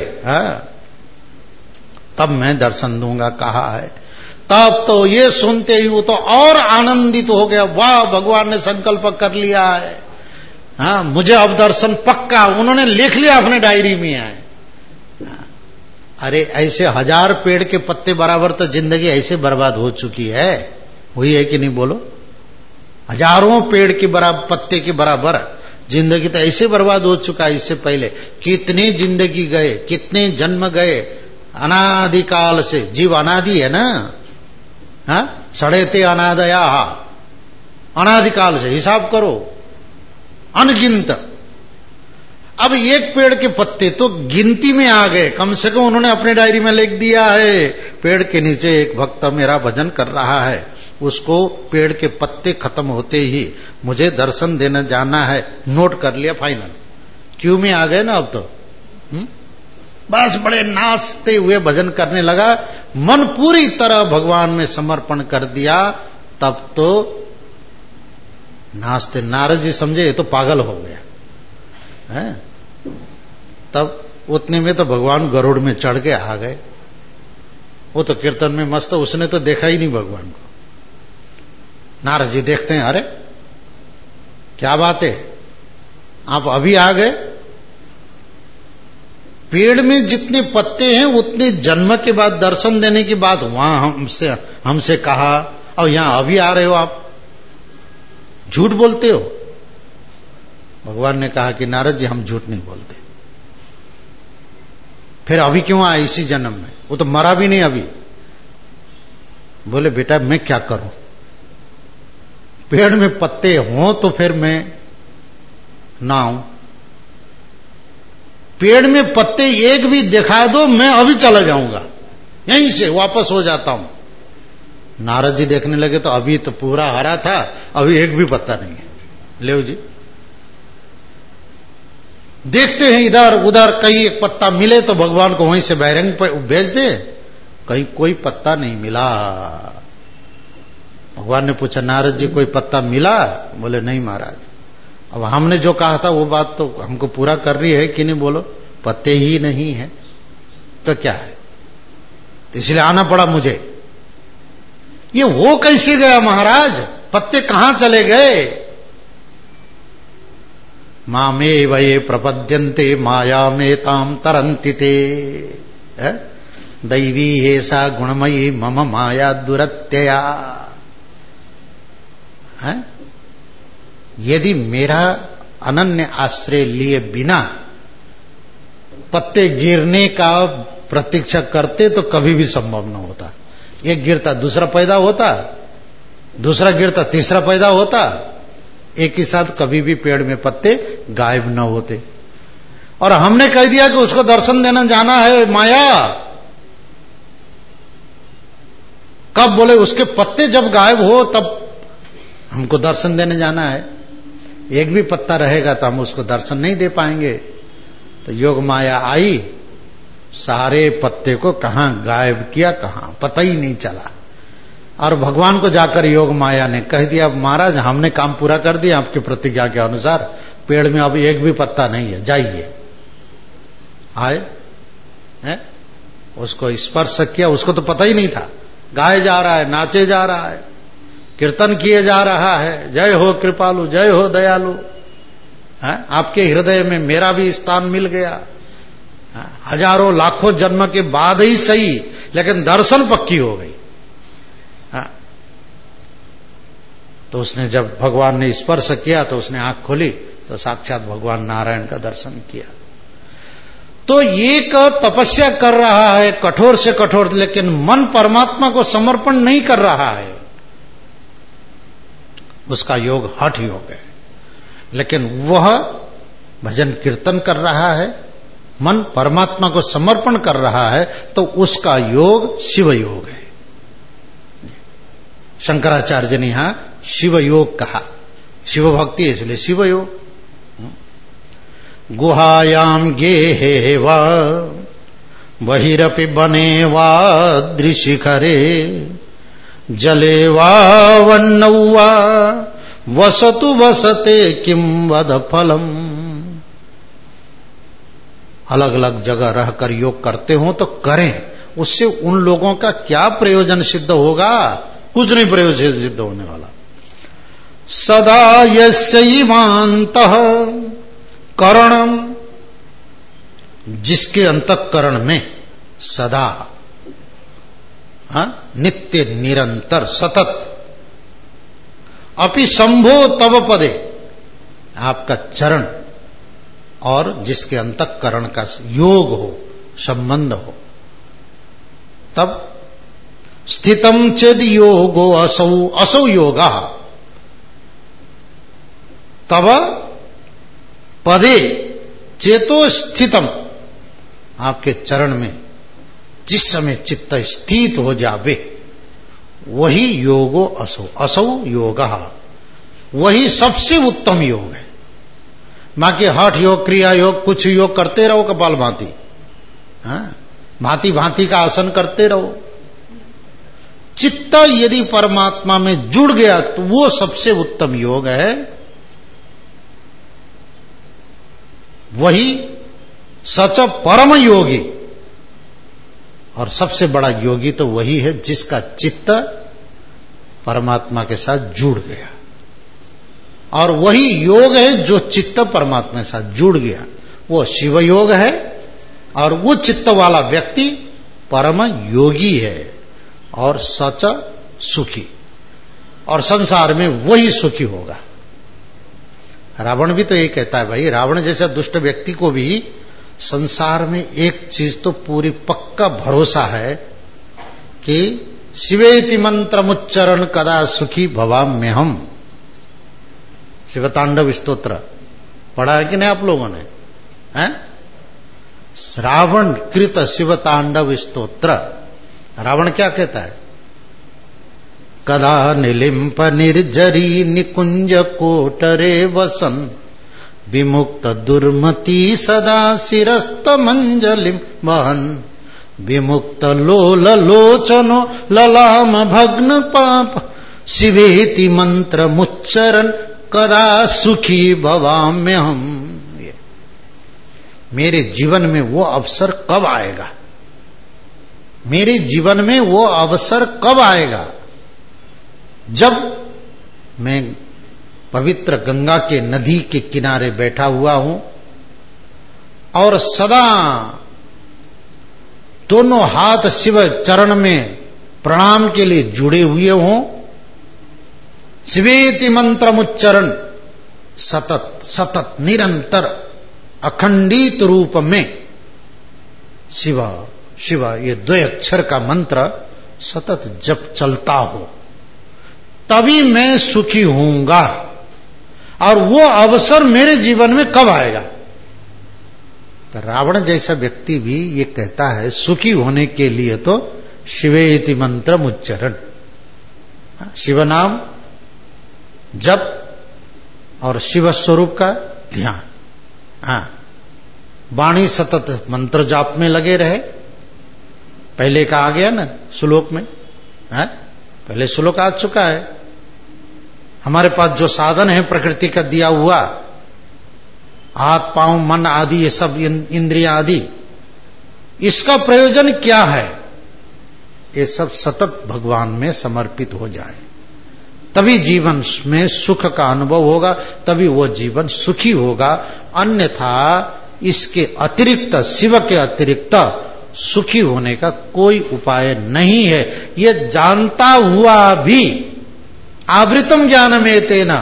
तब मैं दर्शन दूंगा कहा है। तब तो ये सुनते ही वो तो और आनंदित हो गया, वाह भगवान ने संकल्प कर लिया है, हाँ मुझे अब दर्शन पक्का। उन्होंने लिख लिया अपने डायरी में है। अरे ऐसे 1000 पेड़ के पत्ते बराबर तो जिंदगी ऐसे बर्बाद हो चुकी है, हुई है कि नहीं बोलो? हजारों पेड़ के बराबर पत्ते के बराबर जिंदगी तो ऐसे बर्बाद हो चुका है। इससे पहले कितने जिंदगी गए, कितने जन्म गए, अनादिकाल से। जीव अनादि है ना, हाँ, सड़ेते अनादया, अनादिकाल से हिसाब करो, अनगिनत। अब एक पेड़ के पत्ते तो गिनती में आ गए, कम से कम उन्होंने अपने डायरी में लिख दिया है, पेड़ के नीचे एक भक्त मेरा भजन कर रहा है, उसको पेड़ के पत्ते खत्म होते ही मुझे दर्शन देने जाना है, नोट कर लिया, फाइनल। क्यों में आ गए ना अब तो। बस बड़े नाचते हुए भजन करने लगा, मन पूरी तरह भगवान में समर्पण कर दिया। तब तो नाचते, नारद जी समझे ये तो पागल हो गया है। तब उतने में तो भगवान गरुड़ में चढ़ के आ गए। वो तो कीर्तन में मस्त, उसने तो देखा ही नहीं भगवान को। नारद जी देखते हैं, अरे क्या बात है, आप अभी आ गए। पेड़ में जितने पत्ते हैं उतने जन्म के बाद दर्शन देने की बात वहां हमसे कहा, और यहां अभी आ रहे हो आप, झूठ बोलते हो। भगवान ने कहा कि नारद जी हम झूठ नहीं बोलते। फिर अभी क्यों आए इसी जन्म में, वो तो मरा भी नहीं अभी। बोले बेटा मैं क्या करूं, पेड़ में पत्ते हों तो फिर मैं ना आऊं, पेड़ में पत्ते एक भी दिखा दो मैं अभी चला जाऊंगा, यहीं से वापस हो जाता हूं। नारद जी देखने लगे तो अभी तो पूरा हरा था, अभी एक भी पत्ता नहीं है। ले जी देखते हैं इधर उधर, कहीं एक पत्ता मिले तो भगवान को वहीं से बहरंग पर भेज दे। कहीं कोई पत्ता नहीं मिला। भगवान ने पूछा नारद जी कोई पत्ता मिला? बोले नहीं महाराज। अब हमने जो कहा था वो बात तो हमको पूरा कर रही है कि नहीं, बोलो पत्ते ही नहीं है तो क्या है, तो इसलिए आना पड़ा मुझे। ये हो कैसे गया महाराज, पत्ते कहां चले गए? मामे वये प्रपद्यन्ते माया में ताम तरंति ते, दैवी हे सा गुणमयी मम माया दुरत्यया। यदि मेरा अनन्य आश्रय लिए बिना पत्ते गिरने का प्रतीक्षा करते तो कभी भी संभव न होता। एक गिरता दूसरा पैदा होता, दूसरा गिरता तीसरा पैदा होता, एक ही साथ कभी भी पेड़ में पत्ते गायब न होते। और हमने कह दिया कि उसको दर्शन देना जाना है माया। कब? बोले उसके पत्ते जब गायब हो तब हमको दर्शन देने जाना है। एक भी पत्ता रहेगा तो हम उसको दर्शन नहीं दे पाएंगे। तो योग माया आई, सारे पत्ते को कहां गायब किया, कहां पता ही नहीं चला। और भगवान को जाकर योग माया ने कह दिया महाराज हमने काम पूरा कर दिया, आपकी प्रतिज्ञा के अनुसार पेड़ में अभी एक भी पत्ता नहीं है, जाइए। आए है? उसको स्पर्श किया, उसको तो पता ही नहीं था। गाए जा रहा है, नाचे जा रहा है, कीर्तन किए जा रहा है, जय हो कृपालु, जय हो दयालु। आपके हृदय में मेरा भी स्थान मिल गया। हजारों लाखों जन्म के बाद ही सही, लेकिन दर्शन पक्की हो गई। तो उसने जब भगवान ने स्पर्श किया तो उसने आंख खोली तो साक्षात भगवान नारायण का दर्शन किया। तो एक तपस्या कर रहा है कठोर से कठोर, लेकिन मन परमात्मा को समर्पण नहीं कर रहा है, उसका योग हठ योग है। लेकिन वह भजन कीर्तन कर रहा है, मन परमात्मा को समर्पण कर रहा है, तो उसका योग शिव योग है। शंकराचार्य ने यहां शिव योग कहा, शिव भक्ति इसलिए शिव योग। गुहायाम गेहे वा बहिरपि बने वा दृशिखरे जले वा वन्नौ वा वसतु वसते किम वद फलम। अलग अलग जगह रहकर योग करते हो तो करें, उससे उन लोगों का क्या प्रयोजन सिद्ध होगा? कुछ नहीं प्रयोजन सिद्ध होने वाला। सदा यस्यैवान्तः करणम, जिसके अंतःकरण में सदा नित्य निरंतर सतत अपि शंभो तव पदे, आपका चरण और जिसके अंतःकरण का योग हो, संबंध हो, तब स्थितम चेद योगो असौ असौ योगा तब पदे चेतो स्थितम, आपके चरण में जिस समय चित्त स्थित हो जावे वही योगो असौ असौ योगा, वही सबसे उत्तम योग है। बाकी हठ योग, क्रिया योग, कुछ योग करते रहो कपाल भांति, भांति भांति का आसन करते रहो। चित्त यदि परमात्मा में जुड़ गया तो वो सबसे उत्तम योग है, वही सच परम योगी। और सबसे बड़ा योगी तो वही है जिसका चित्त परमात्मा के साथ जुड़ गया, और वही योग है जो चित्त परमात्मा के साथ जुड़ गया, वो शिव योग है। और वो चित्त वाला व्यक्ति परम योगी है और सच सुखी, और संसार में वही सुखी होगा। रावण भी तो ये कहता है भाई, रावण जैसा दुष्ट व्यक्ति को भी संसार में एक चीज तो पूरी पक्का भरोसा है कि शिवेति मंत्रमुच्चरण कदा सुखी भवाम्यहम। शिवतांडव स्तोत्र पढ़ा है कि नहीं आप लोगों ने? हैं? रावण कृत शिवतांडव स्तोत्र। रावण क्या कहता है? कदा निलिंप निर्जरी निकुंज कोटरे वसन विमुक्त दुर्मति सदा शिरस्त मंजलिम वहन विमुक्त लोल लोचनो ललाम भग्न पाप शिवेति मंत्र मुच्चरण कदा सुखी भवाम्यहम। मेरे जीवन में वो अवसर कब आएगा? मेरे जीवन में वो अवसर कब आएगा जब मैं पवित्र गंगा के नदी के किनारे बैठा हुआ हूं और सदा दोनों हाथ शिव चरण में प्रणाम के लिए जुड़े हुए हों। शिवेति मंत्रमुच्चरण सतत सतत निरंतर अखंडित रूप में शिव शिव ये 2 अक्षर का मंत्र सतत जब चलता हो तभी मैं सुखी होऊंगा। और वो अवसर मेरे जीवन में कब आएगा? तो रावण जैसा व्यक्ति भी ये कहता है सुखी होने के लिए तो शिवेति मंत्र उच्चारण, शिव नाम जप और शिव स्वरूप का ध्यान, वाणी सतत मंत्र जाप में लगे रहे। पहले का आ गया ना श्लोक में, पहले श्लोक आ चुका है। हमारे पास जो साधन है प्रकृति का दिया हुआ, हाथ पांव मन आदि ये सब इंद्रियां आदि, इसका प्रयोजन क्या है? ये सब सतत भगवान में समर्पित हो जाए तभी जीवन में सुख का अनुभव होगा, तभी वो जीवन सुखी होगा। अन्यथा इसके अतिरिक्त, शिव के अतिरिक्त सुखी होने का कोई उपाय नहीं है। ये जानता हुआ भी आवृतम ज्ञानमेव तेन,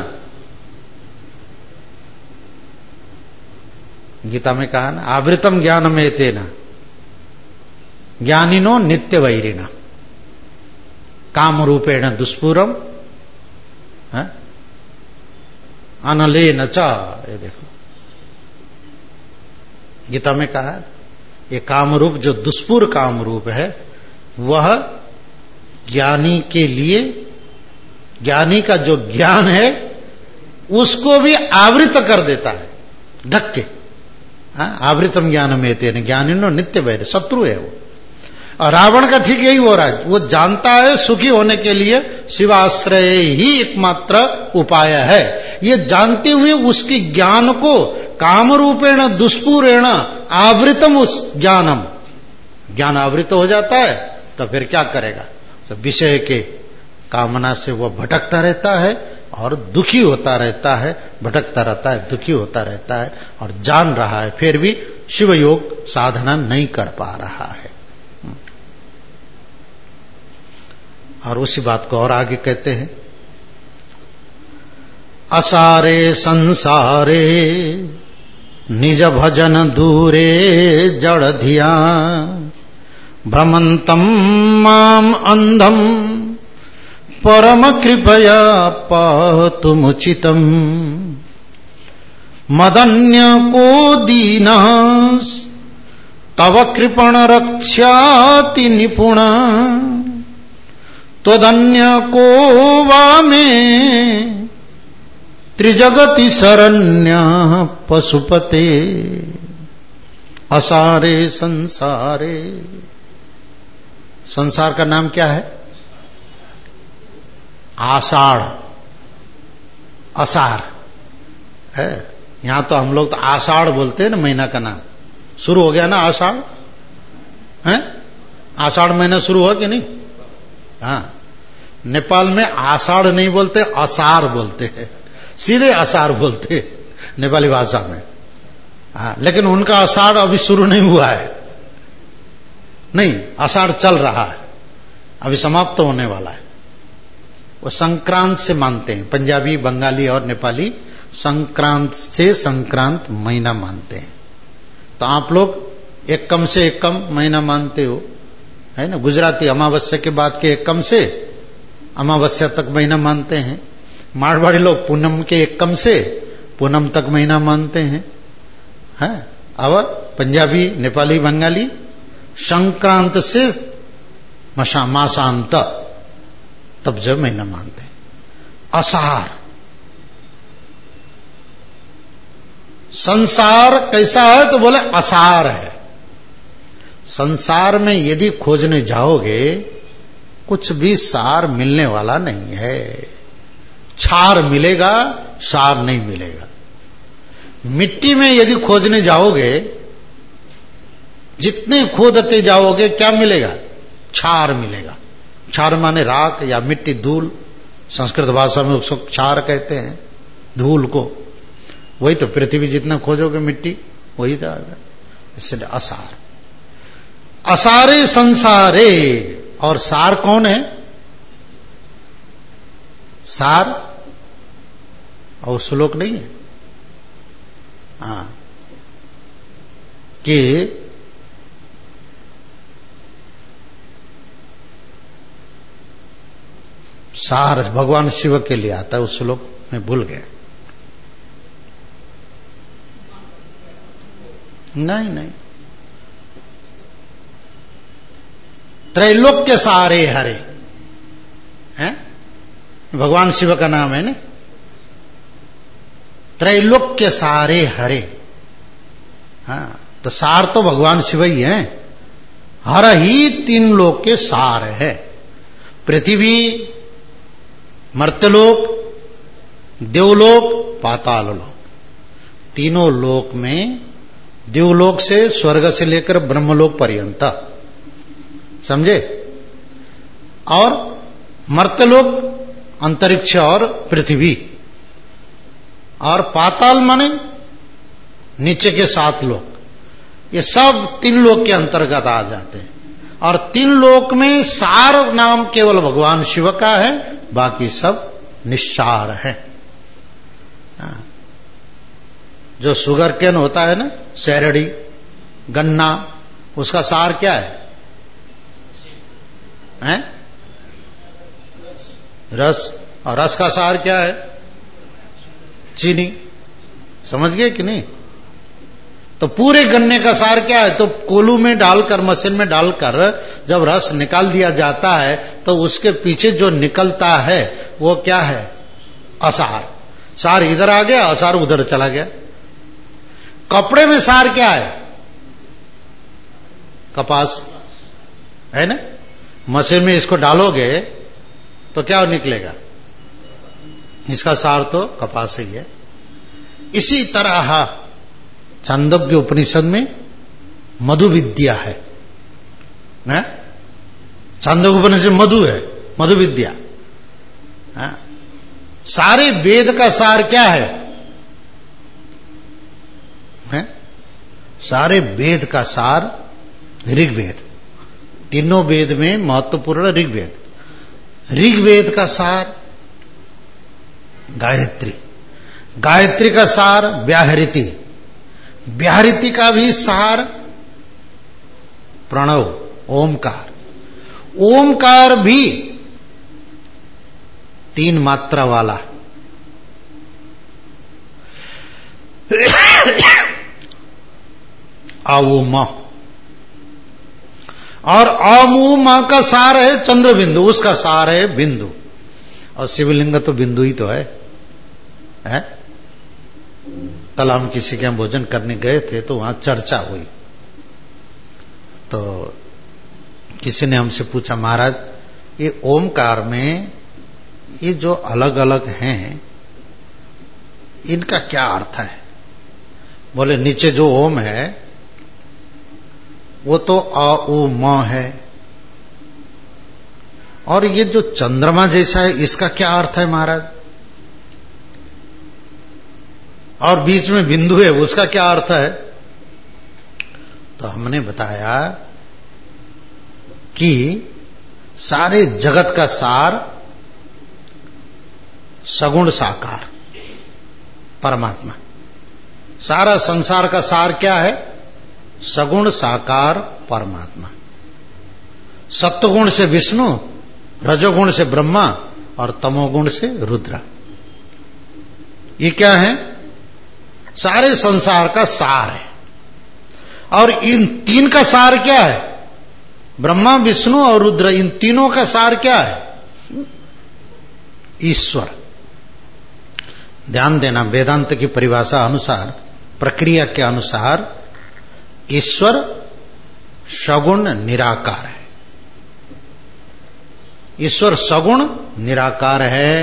गीता में कहा ना, आवृतम ज्ञानमेव तेन ज्ञानिनो नित्य वैरिण काम रूपेण दुष्पूरम अनलेन च। ये देखो गीता में कहा, ये काम रूप जो दुष्पूर काम रूप है वह ज्ञानी के लिए, ज्ञानी का जो ज्ञान है उसको भी आवृत कर देता है, ढक के। आवृतम ज्ञानमेव तेन ज्ञानिनो नित्य वैर, शत्रु है वो। और रावण का ठीक यही हो रहा है, वो जानता है सुखी होने के लिए शिवाश्रय ही एकमात्र उपाय है। ये जानते हुए उसके ज्ञान को काम रूपेण दुष्पूरेण आवृतम, उस ज्ञानम, ज्ञान आवृत हो जाता है तो फिर क्या करेगा? तो विषय के कामना से वह भटकता रहता है और दुखी होता रहता है, भटकता रहता है, दुखी होता रहता है और जान रहा है फिर भी शिव योग साधना नहीं कर पा रहा है। और उसी बात को और आगे कहते हैं, असारे संसारे निज भजन दूरे जड़ धिया भ्रमंतम माम अंधम परम कृपया पातु मुचितम मदन्य को दीना तव कृपण रक्षाति निपुण त्वदन्य को वामे त्रिजगति शरण्य पशुपते असारे संसारे। संसार का नाम क्या है? आषाढ़, असार है। यहां तो हम लोग तो आषाढ़ बोलते हैं ना, महीना का नाम शुरू हो गया ना आषाढ़ है। आषाढ़ महीना शुरू हुआ कि नहीं? हाँ, नेपाल में आषाढ़ नहीं बोलते, असार बोलते हैं, सीधे असार बोलते हैं नेपाली भाषा में। हाँ, लेकिन उनका आषाढ़ अभी शुरू नहीं हुआ है, नहीं, आषाढ़ चल रहा है, अभी समाप्त तो होने वाला है। वो संक्रांत से मानते हैं, पंजाबी, बंगाली और नेपाली संक्रांत से संक्रांत महीना मानते हैं। तो आप लोग एकम से एकम महीना मानते हो, है ना। गुजराती अमावस्या के बाद के एकम से अमावस्या तक महीना मानते हैं। मारवाड़ी लोग पूनम के एकम से पूनम तक महीना मानते हैं, है। और पंजाबी, नेपाली, बंगाली संक्रांत से मासांत तब जब महीना मानते हैं। असार, संसार कैसा है तो बोले असार है। संसार में यदि खोजने जाओगे कुछ भी सार मिलने वाला नहीं है। छार मिलेगा, सार नहीं मिलेगा। मिट्टी में यदि खोजने जाओगे, जितने खोदते जाओगे क्या मिलेगा? छार मिलेगा। छार माने राख या मिट्टी, धूल, संस्कृत भाषा में उसको छार कहते हैं, धूल को। वही तो पृथ्वी जितना खोजोगे मिट्टी वही तो आएगा, इसलिए असार। असारे संसारे, और सार कौन है? सार और श्लोक नहीं है, हाँ, कि सार भगवान शिव के लिए आता है, उस श्लोक में भूल गए। नहीं, त्रैलोक्य सारे हरे हैं, भगवान शिव का नाम है ना। त्रैलोक्य सारे हरे, हाँ, तो सार तो भगवान शिव ही है। हर ही तीन लोक के सार है। पृथ्वी, मर्त्यलोक, देवलोक, पाताल लोक। तीनों लोक में, देवलोक से, स्वर्ग से लेकर ब्रह्मलोक पर्यंत, समझे, और मर्त्यलोक अंतरिक्ष और पृथ्वी, और पाताल माने नीचे के 7 लोक, ये सब 3 लोक के अंतर्गत आ जाते हैं। और 3 लोक में सार नाम केवल भगवान शिव का है, बाकी सब निस्सार है। जो शुगर केन होता है ना, शहरड़ी, गन्ना, उसका सार क्या है? हैं? रस। और रस का सार क्या है? चीनी। समझ गए कि नहीं? तो पूरे गन्ने का सार क्या है? तो कोलू में डालकर, मशीन में डालकर जब रस निकाल दिया जाता है तो उसके पीछे जो निकलता है वो क्या है? असार। सार इधर आ गया, असार उधर चला गया। कपड़े में सार क्या है? कपास है ना। मशीन में इसको डालोगे तो क्या निकलेगा? इसका सार तो कपास ही है। इसी तरह छांदोग्य उपनिषद में मधु विद्या है ना? छांदोग्य उपनिषद मधु है, मधु विद्या। सारे वेद का सार क्या है? सारे वेद का सार ऋग्वेद। तीनों वेद में महत्वपूर्ण ऋग्वेद। ऋग्वेद का सार गायत्री, गायत्री का सार व्याहृति, व्याहृति का भी सार प्रणव ओमकार, ओमकार भी 3 मात्रा वाला। आऊम, और आमूम का सार है चंद्र बिंदु, उसका सार है बिंदु। और शिवलिंग तो बिंदु ही तो है? कल हम किसी के यहाँ भोजन करने गए थे तो वहां चर्चा हुई, तो किसी ने हमसे पूछा, महाराज ये ओमकार में ये जो अलग अलग हैं इनका क्या अर्थ है? बोले नीचे जो ओम है वो तो अ उ म है, और ये जो चंद्रमा जैसा है इसका क्या अर्थ है महाराज? और बीच में बिंदु है उसका क्या अर्थ है? तो हमने बताया कि सारे जगत का सार सगुण साकार परमात्मा, सारा संसार का सार क्या है? सगुण साकार परमात्मा। सत्वगुण से विष्णु, रजोगुण से ब्रह्मा और तमोगुण से रुद्र। ये क्या है? सारे संसार का सार है। और इन 3 का सार क्या है? ब्रह्मा, विष्णु और रुद्र, इन तीनों का सार क्या है? ईश्वर। ध्यान देना, वेदांत की परिभाषा अनुसार, प्रक्रिया के अनुसार ईश्वर सगुण निराकार है। ईश्वर सगुण निराकार है।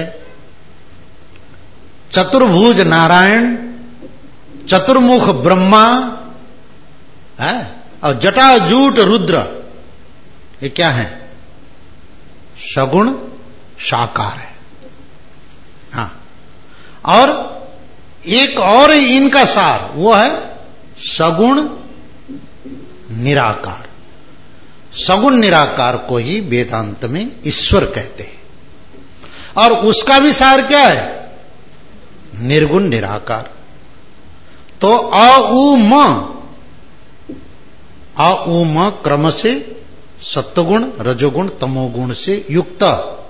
चतुर्भुज नारायण, चतुर्मुख ब्रह्मा है, और जटाजूट रुद्र, ये क्या है? सगुण साकार है। हाँ, और एक और इनका सार वो है सगुण निराकार। सगुण निराकार को ही वेदांत में ईश्वर कहते हैं। और उसका भी सार क्या है? निर्गुण निराकार। तो अ उ म क्रम से सत्वगुण, रजोगुण, तमोगुण से युक्त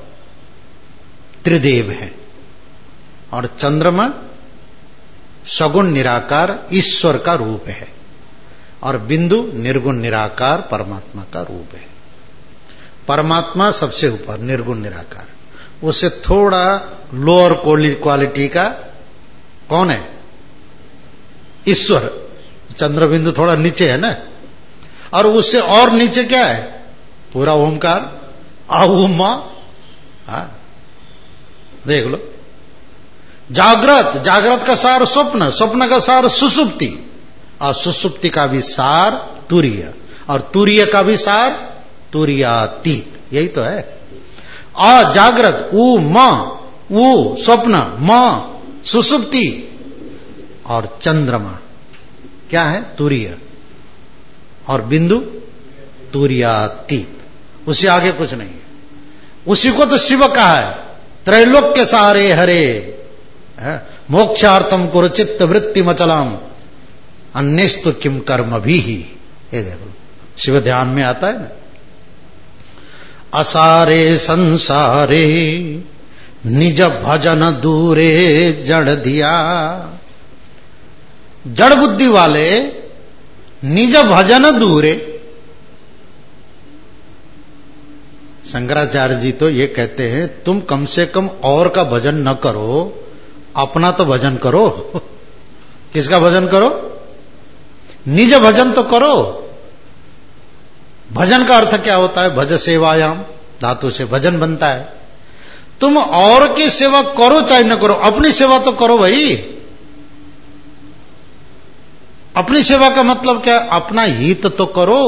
त्रिदेव है। और चंद्रमा सगुण निराकार ईश्वर का रूप है, और बिंदु निर्गुण निराकार परमात्मा का रूप है। परमात्मा सबसे ऊपर निर्गुण निराकार, उससे थोड़ा लोअर क्वालिटी का कौन है? ईश्वर। चंद्र बिंदु थोड़ा नीचे है ना, और उससे और नीचे क्या है? पूरा ओमकार आऊमा। देख लो, जागृत, जागृत का सार स्वप्न, स्वप्न का सार सुसुप्ति, और सुसुप्ति का भी सार तुरीय, और तुरीय का भी सार तुरीयातीत। यही तो है। जागृत उ म, उ स्वप्न, म सुसुप्ति, और चंद्रमा क्या है? तुरीय, और बिंदु तुरीयातीत। उससे आगे कुछ नहीं है। उसी को तो शिव कहा है, त्रैलोक्य सारे हरे मोक्षार्थम कुरु चित्त वृत्ति मचलम अन्यस्तु किम कर्म भी ही। ये देखो, शिव ध्यान में आता है ना। असारे संसारे निज भजन दूरे जड़ दिया। जड़ बुद्धि वाले निज भजन दूरे। शंकराचार्य जी तो ये कहते हैं, तुम कम से कम और का भजन न करो, अपना तो भजन करो। किसका भजन करो? निज भजन तो करो। भजन का अर्थ क्या होता है? भज सेवायाम धातु से भजन बनता है। तुम और की सेवा करो चाहे न करो, अपनी सेवा तो करो भाई। अपनी सेवा का मतलब क्या? अपना हित तो करो।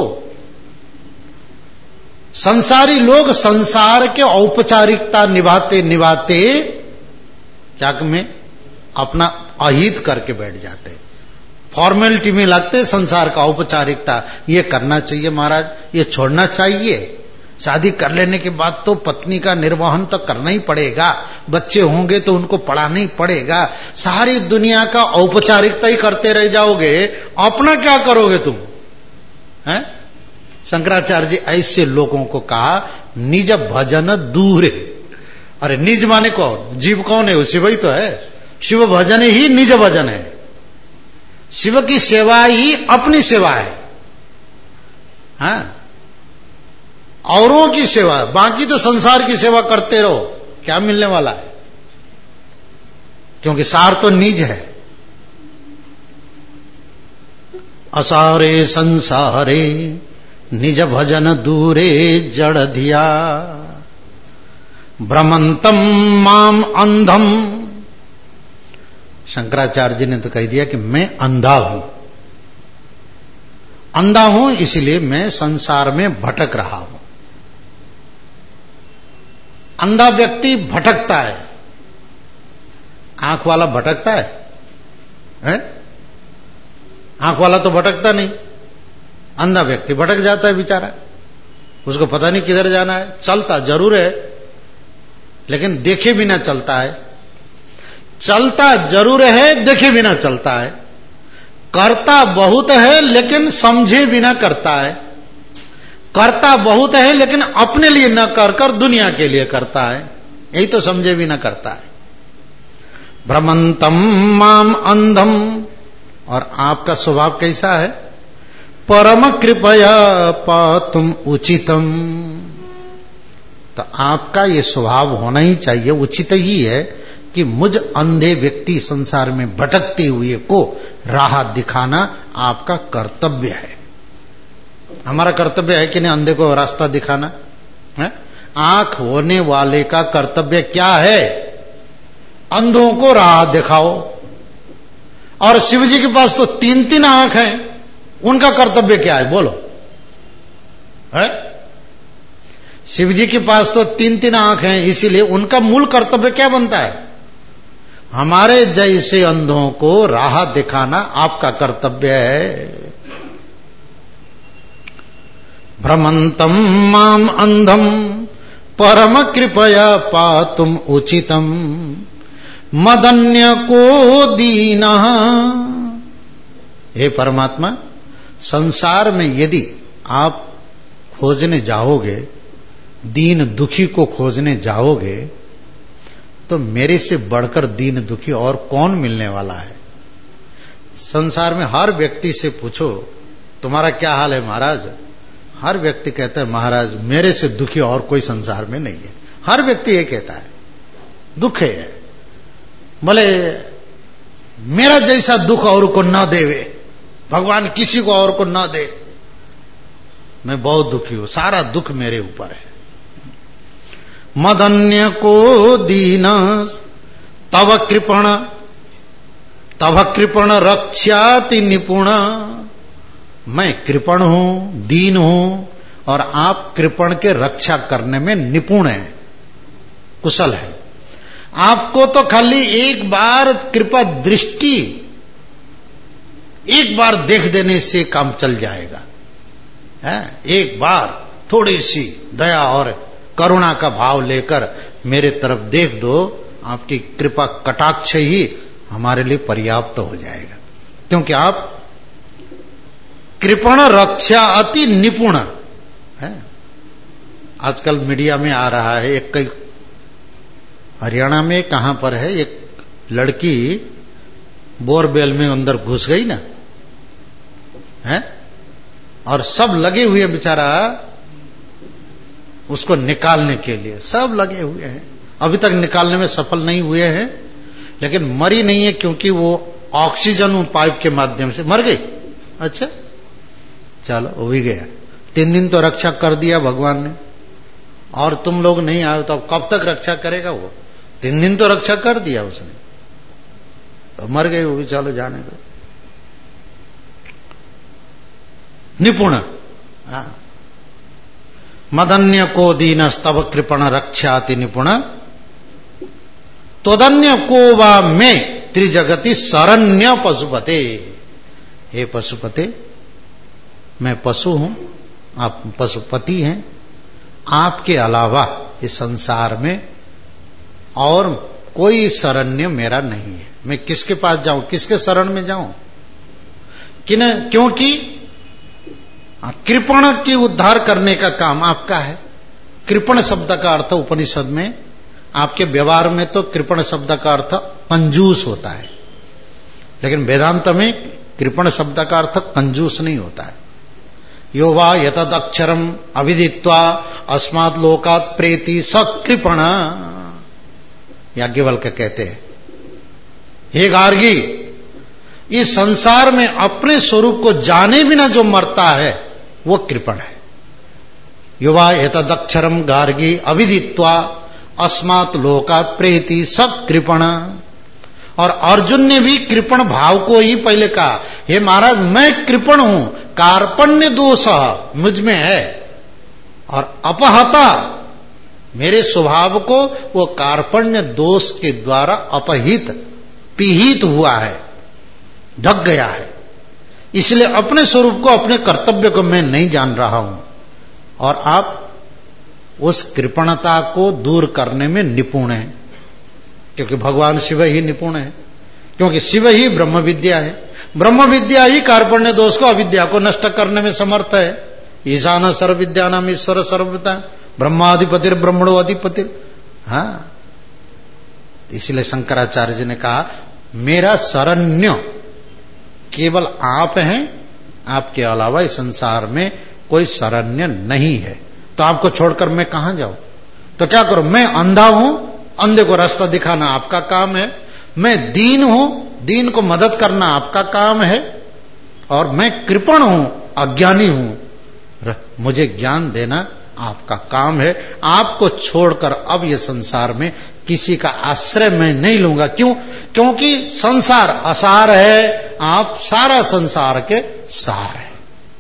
संसारी लोग संसार के औपचारिकता निभाते निभाते क्या में अपना अहित करके बैठ जाते, फॉर्मेलिटी में लगते संसार का औपचारिकता। ये करना चाहिए महाराज, ये छोड़ना चाहिए, शादी कर लेने के बाद तो पत्नी का निर्वहन तो करना ही पड़ेगा, बच्चे होंगे तो उनको पढ़ाना ही पड़ेगा, सारी दुनिया का औपचारिकता ही करते रह जाओगे, अपना क्या करोगे तुम? हैं? शंकराचार्य जी ऐसे लोगों को कहा निज भजन दूरे। अरे निज माने कौन? जीव कौन है? वो शिव ही तो है। शिव भजन ही निज भजन है। शिव की सेवा ही अपनी सेवा है। हाँ, औरों की सेवा, बाकी तो संसार की सेवा करते रहो, क्या मिलने वाला है? क्योंकि सार तो निज है। असारे संसारे निज भजन दूरे जड़ धिया भ्रमंतम माम अंधम। शंकराचार्य जी ने तो कह दिया कि मैं अंधा हूं, अंधा हूं इसलिए मैं संसार में भटक रहा हूं। अंधा व्यक्ति भटकता है, आंख वाला भटकता है? आंख वाला तो भटकता नहीं, अंधा व्यक्ति भटक जाता है बेचारा, उसको पता नहीं किधर जाना है। चलता जरूर है लेकिन देखे बिना चलता है, चलता जरूर है देखे बिना चलता है, करता बहुत है लेकिन समझे बिना करता है, करता बहुत है लेकिन अपने लिए न कर कर दुनिया के लिए करता है, यही तो समझे बिना करता है। भ्रमंतम माम अंधम। और आपका स्वभाव कैसा है? परम कृपया पातुम उचितम। तो आपका ये स्वभाव होना ही चाहिए, उचित ही है कि मुझ अंधे व्यक्ति संसार में भटकते हुए को राह दिखाना आपका कर्तव्य है। हमारा कर्तव्य है कि नहीं अंधे को रास्ता दिखाना है? आंख होने वाले का कर्तव्य क्या है? अंधों को राह दिखाओ। और शिव जी के पास तो 3-3 आंख हैं, उनका कर्तव्य क्या है बोलो? है? शिव जी के पास तो 3-3 आंख हैं, इसीलिए उनका मूल कर्तव्य क्या बनता है? हमारे जैसे अंधों को राह दिखाना आपका कर्तव्य है। भ्रमंतम माम अंधम परम कृपया पातुम उचितम मदन्य को दीना। हे परमात्मा, संसार में यदि आप खोजने जाओगे, दीन दुखी को खोजने जाओगे, तो मेरे से बढ़कर दीन दुखी और कौन मिलने वाला है? संसार में हर व्यक्ति से पूछो तुम्हारा क्या हाल है महाराज, हर व्यक्ति कहता है महाराज मेरे से दुखी और कोई संसार में नहीं है। हर व्यक्ति ये कहता है, दुख है, बोले मेरा जैसा दुख और को न देवे, भगवान किसी को और को न दे, मैं बहुत दुखी हूं, सारा दुख मेरे ऊपर है। मदन्य को दीना तव कृपण रक्षाति निपुण। मैं कृपण हूं, दीन हूं, और आप कृपण के रक्षा करने में निपुण हैं, कुशल है। आपको तो खाली एक बार कृपा दृष्टि, एक बार देख देने से काम चल जाएगा है? एक बार थोड़ी सी दया और करुणा का भाव लेकर मेरे तरफ देख दो, आपकी कृपा कटाक्ष ही हमारे लिए पर्याप्त हो जाएगा। क्योंकि आप कृपण रक्षा अति निपुण है। आजकल मीडिया में आ रहा है, एक कई हरियाणा में कहां पर है, एक लड़की बोरवेल में अंदर घुस गई ना है, और सब लगे हुए बेचारा उसको निकालने के लिए, सब लगे हुए हैं। अभी तक निकालने में सफल नहीं हुए हैं, लेकिन मरी नहीं है क्योंकि वो ऑक्सीजन पाइप के माध्यम से मर गई। अच्छा चलो वो भी गया, 3 दिन तो रक्षा कर दिया भगवान ने, और तुम लोग नहीं आए तो अब कब तक रक्षा करेगा वो? 3 दिन तो रक्षा कर दिया उसने, तो मर गई वो भी, चलो जाने दो। निपुण मदन्य को दीन स्तव कृपण रक्षाति निपुण तोदन्य को वा में त्रिजगति शरण्य पशुपते। हे पशुपते, मैं पशु हूं, आप पशुपति हैं, आपके अलावा इस संसार में और कोई शरण्य मेरा नहीं है। मैं किसके पास जाऊं, किसके शरण में जाऊं? क्योंकि कृपण की उद्धार करने का काम आपका है। कृपण शब्द का अर्थ उपनिषद में, आपके व्यवहार में तो कृपण शब्द का अर्थ कंजूस होता है, लेकिन वेदांत में कृपण शब्द का अर्थ कंजूस नहीं होता है। यो वा यतद अक्षरम अविदित्वा अस्मात् लोकात् प्रेति सकृपण, याज्ञवल्क्य कहते हैं, हे गार्गी, इस संसार में अपने स्वरूप को जाने बिना जो मरता है वो कृपण है। युवा एतदक्षरम गार्गी अविदित्वा अस्मात् लोकात् प्रेति सकृपण। और अर्जुन ने भी कृपण भाव को ही पहले कहा, हे महाराज मैं कृपण हूं, कार्पण्य दोष मुझ में है, और अपहता, मेरे स्वभाव को वो कार्पण्य दोष के द्वारा अपहित, पीहित हुआ है, ढक गया है। इसलिए अपने स्वरूप को, अपने कर्तव्य को मैं नहीं जान रहा हूं। और आप उस कृपणता को दूर करने में निपुण हैं, क्योंकि भगवान शिव ही निपुण है, क्योंकि शिव ही ब्रह्म विद्या है। ब्रह्म विद्या ही कार्पण्य दोष को, अविद्या को नष्ट करने में समर्थ है। ईशान सर्व विद्या नाम ईश्वर सर्वविद्या, ब्रह्माधिपतिर ब्रह्मणो अधिपतिर। हाँ, इसलिए शंकराचार्य जी ने कहा मेरा शरण्य केवल आप हैं, आपके अलावा इस संसार में कोई शरण्य नहीं है। तो आपको छोड़कर मैं कहां जाऊं? तो क्या करूं? मैं अंधा हूं, अंधे को रास्ता दिखाना आपका काम है। मैं दीन हूं, दीन को मदद करना आपका काम है। और मैं कृपण हूं, अज्ञानी हूं, मुझे ज्ञान देना आपका काम है। आपको छोड़कर अब ये संसार में किसी का आश्रय मैं नहीं लूंगा। क्यों? क्योंकि संसार असार है, आप सारा संसार के सार है।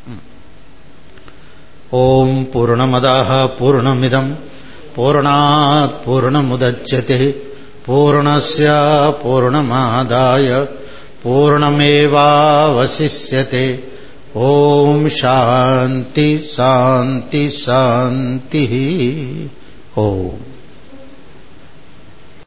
ओम पूर्णमदः पूर्णमिदं पूर्णात् पूर्णमुदच्यते पूर्णस्य पूर्णमादाय पूर्णमेवावशिष्यते। ओम शांति शांति शांति। ओम।